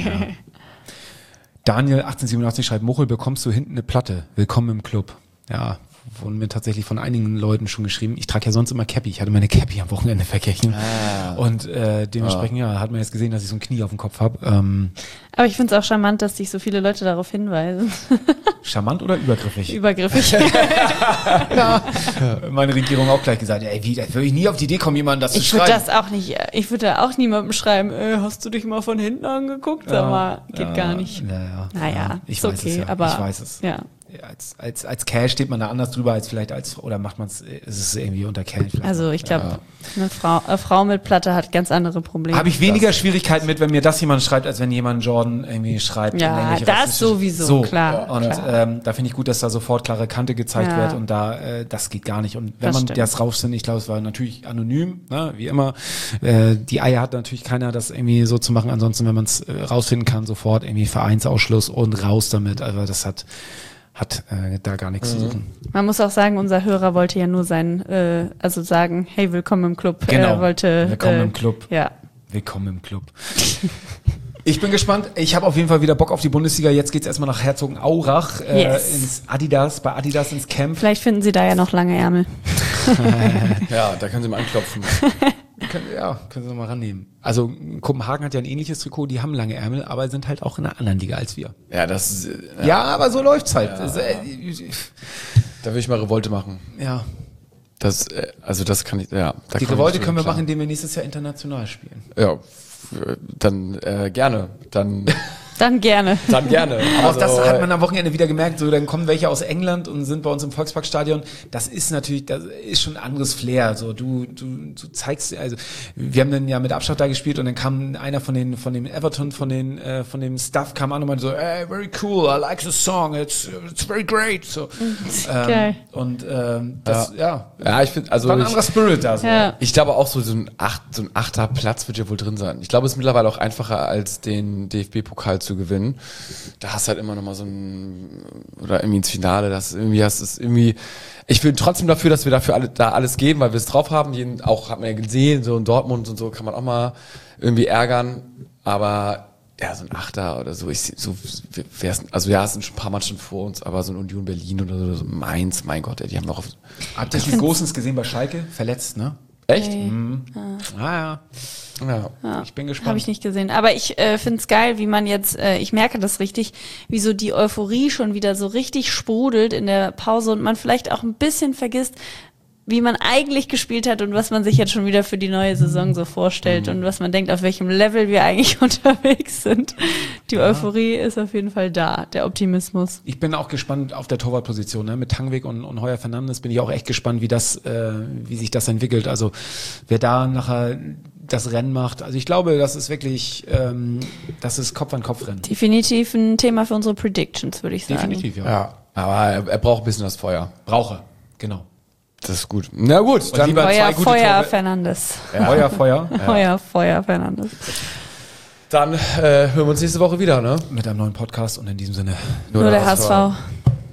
Daniel achtzehnhundertsiebenundachtzig schreibt, Muchel, bekommst du hinten eine Platte? Willkommen im Club. Ja, wurden mir tatsächlich von einigen Leuten schon geschrieben. Ich trage ja sonst immer Cappy. Ich hatte meine Cappy am Wochenende vergessen. Ah. Und äh, dementsprechend, ah. ja, hat man jetzt gesehen, dass ich so ein Knie auf dem Kopf habe. Ähm, Aber ich finde es auch charmant, dass dich so viele Leute darauf hinweisen. Charmant oder übergriffig? Übergriffig. Ja. Meine Regierung auch gleich gesagt, ey, wie, da würde ich nie auf die Idee kommen, jemandem das zu Ich schreiben. würde das auch nicht, ich würde auch niemandem schreiben, äh, hast du dich mal von hinten angeguckt? Sag mal, geht ja, gar nicht. Ja, ja, Naja, ja, ich ist weiß okay, es ja. aber ich weiß es. ja. Als, als, als Kerl steht man da anders drüber als vielleicht als, oder macht man es, ist es irgendwie unter Kerl vielleicht. Also ich glaube, eine Frau, eine Frau mit Platte hat ganz andere Probleme. Habe ich weniger Schwierigkeiten mit, wenn mir das jemand schreibt, als wenn jemand Jordan irgendwie schreibt. Ja, irgendwelche das rassistische- sowieso, so. klar, Und klar. Ähm, da finde ich gut, dass da sofort klare Kante gezeigt Ja. wird und da, äh, das geht gar nicht. Und wenn Das man stimmt. das rausfindet, ich glaube, es war natürlich anonym, ne, wie immer. Äh, die Eier hat natürlich keiner, das irgendwie so zu machen. Ansonsten, wenn man es äh, rausfinden kann, sofort irgendwie Vereinsausschluss und raus damit. Also das hat hat äh, da gar nichts Mhm. zu suchen. Man muss auch sagen, unser Hörer wollte ja nur sein, äh, also sagen, hey, willkommen im Club. Genau. Er wollte, Willkommen äh, im Club. Ja. Willkommen im Club. Ich bin gespannt. Ich habe auf jeden Fall wieder Bock auf die Bundesliga. Jetzt geht's erstmal nach Herzogenaurach äh, Yes. ins Adidas, bei Adidas ins Camp. Vielleicht finden sie da ja noch lange Ärmel. Ja, da können sie mal anklopfen. Können, ja, können Sie noch mal rannehmen. Also Kopenhagen hat ja ein ähnliches Trikot, die haben lange Ärmel, aber sind halt auch in einer anderen Liga als wir. Ja, das ist, Ja, ja, aber so läuft's halt. Das, äh, da will ich mal Revolte machen. ja. Das, äh, also das kann ich, ja. Da Die komm ich Revolte nicht können wir klar. machen, indem wir nächstes Jahr international spielen. Ja, f- dann äh, gerne. Dann, Dann gerne. dann gerne. Aber Also, auch das hat man am Wochenende wieder gemerkt, so dann kommen welche aus England und sind bei uns im Volksparkstadion. Das ist natürlich, das ist schon ein anderes Flair. So du, du, du zeigst, also wir haben dann ja mit Abstand da gespielt und dann kam einer von den, von dem Everton, von den, äh, von dem Staff kam an und meinte so, hey, very cool, I like the song, it's, it's very great. So, ähm, Geil. Und ähm, das, ja, ja, ich finde, also war ein ich, anderer Spirit da. So. Ja. ich glaube auch so, so ein acht, so ein achter Platz wird ja wohl drin sein. Ich glaube, es ist mittlerweile auch einfacher, als den D F B-Pokal zu gewinnen. Da hast du halt immer noch mal so ein, oder irgendwie ins Finale, das irgendwie hast es irgendwie, ich bin trotzdem dafür, dass wir dafür alle, da alles geben, weil wir es drauf haben. Jeden, auch hat man ja gesehen, so in Dortmund und so kann man auch mal irgendwie ärgern. Aber Ja, so ein Achter oder so. Ich, so wär's, also ja, es sind schon ein paar Mannschaften vor uns, aber so ein Union Berlin oder so, so Mainz, mein Gott, ey, die haben noch auf. Habt ihr die Gosens gesehen bei Schalke? Verletzt, ne? Echt? Nee. Mhm. Ah, ja. Ja. Ja, ich bin gespannt. Habe ich nicht gesehen. Aber ich äh, finde es geil, wie man jetzt, äh, ich merke das richtig, wie so die Euphorie schon wieder so richtig sprudelt in der Pause und man vielleicht auch ein bisschen vergisst, wie man eigentlich gespielt hat und was man sich jetzt schon wieder für die neue Saison so vorstellt mhm. und was man denkt, auf welchem Level wir eigentlich unterwegs sind. Die ja. Euphorie ist auf jeden Fall da, der Optimismus. Ich bin auch gespannt auf der Torwartposition, ne? Mit Tangweg und, und Heuer Fernandes bin ich auch echt gespannt, wie das, äh, wie sich das entwickelt. Also wer da nachher das Rennen macht. Also ich glaube, das ist wirklich, ähm, das ist Kopf an Kopf Rennen. Definitiv ein Thema für unsere Predictions, würde ich sagen. Definitiv, ja. Ja, aber er, er braucht ein bisschen das Feuer. Brauche, genau. Das ist gut. Na gut, und dann lieber Feuer, zwei gute Feuer, Tore. Fernandes. Ja. Feuer, Feuer. Ja. Feuer, Feuer, Fernandes. Dann äh, hören wir uns nächste Woche wieder, ne? Mit einem neuen Podcast und in diesem Sinne nur, nur der H S V. H S V.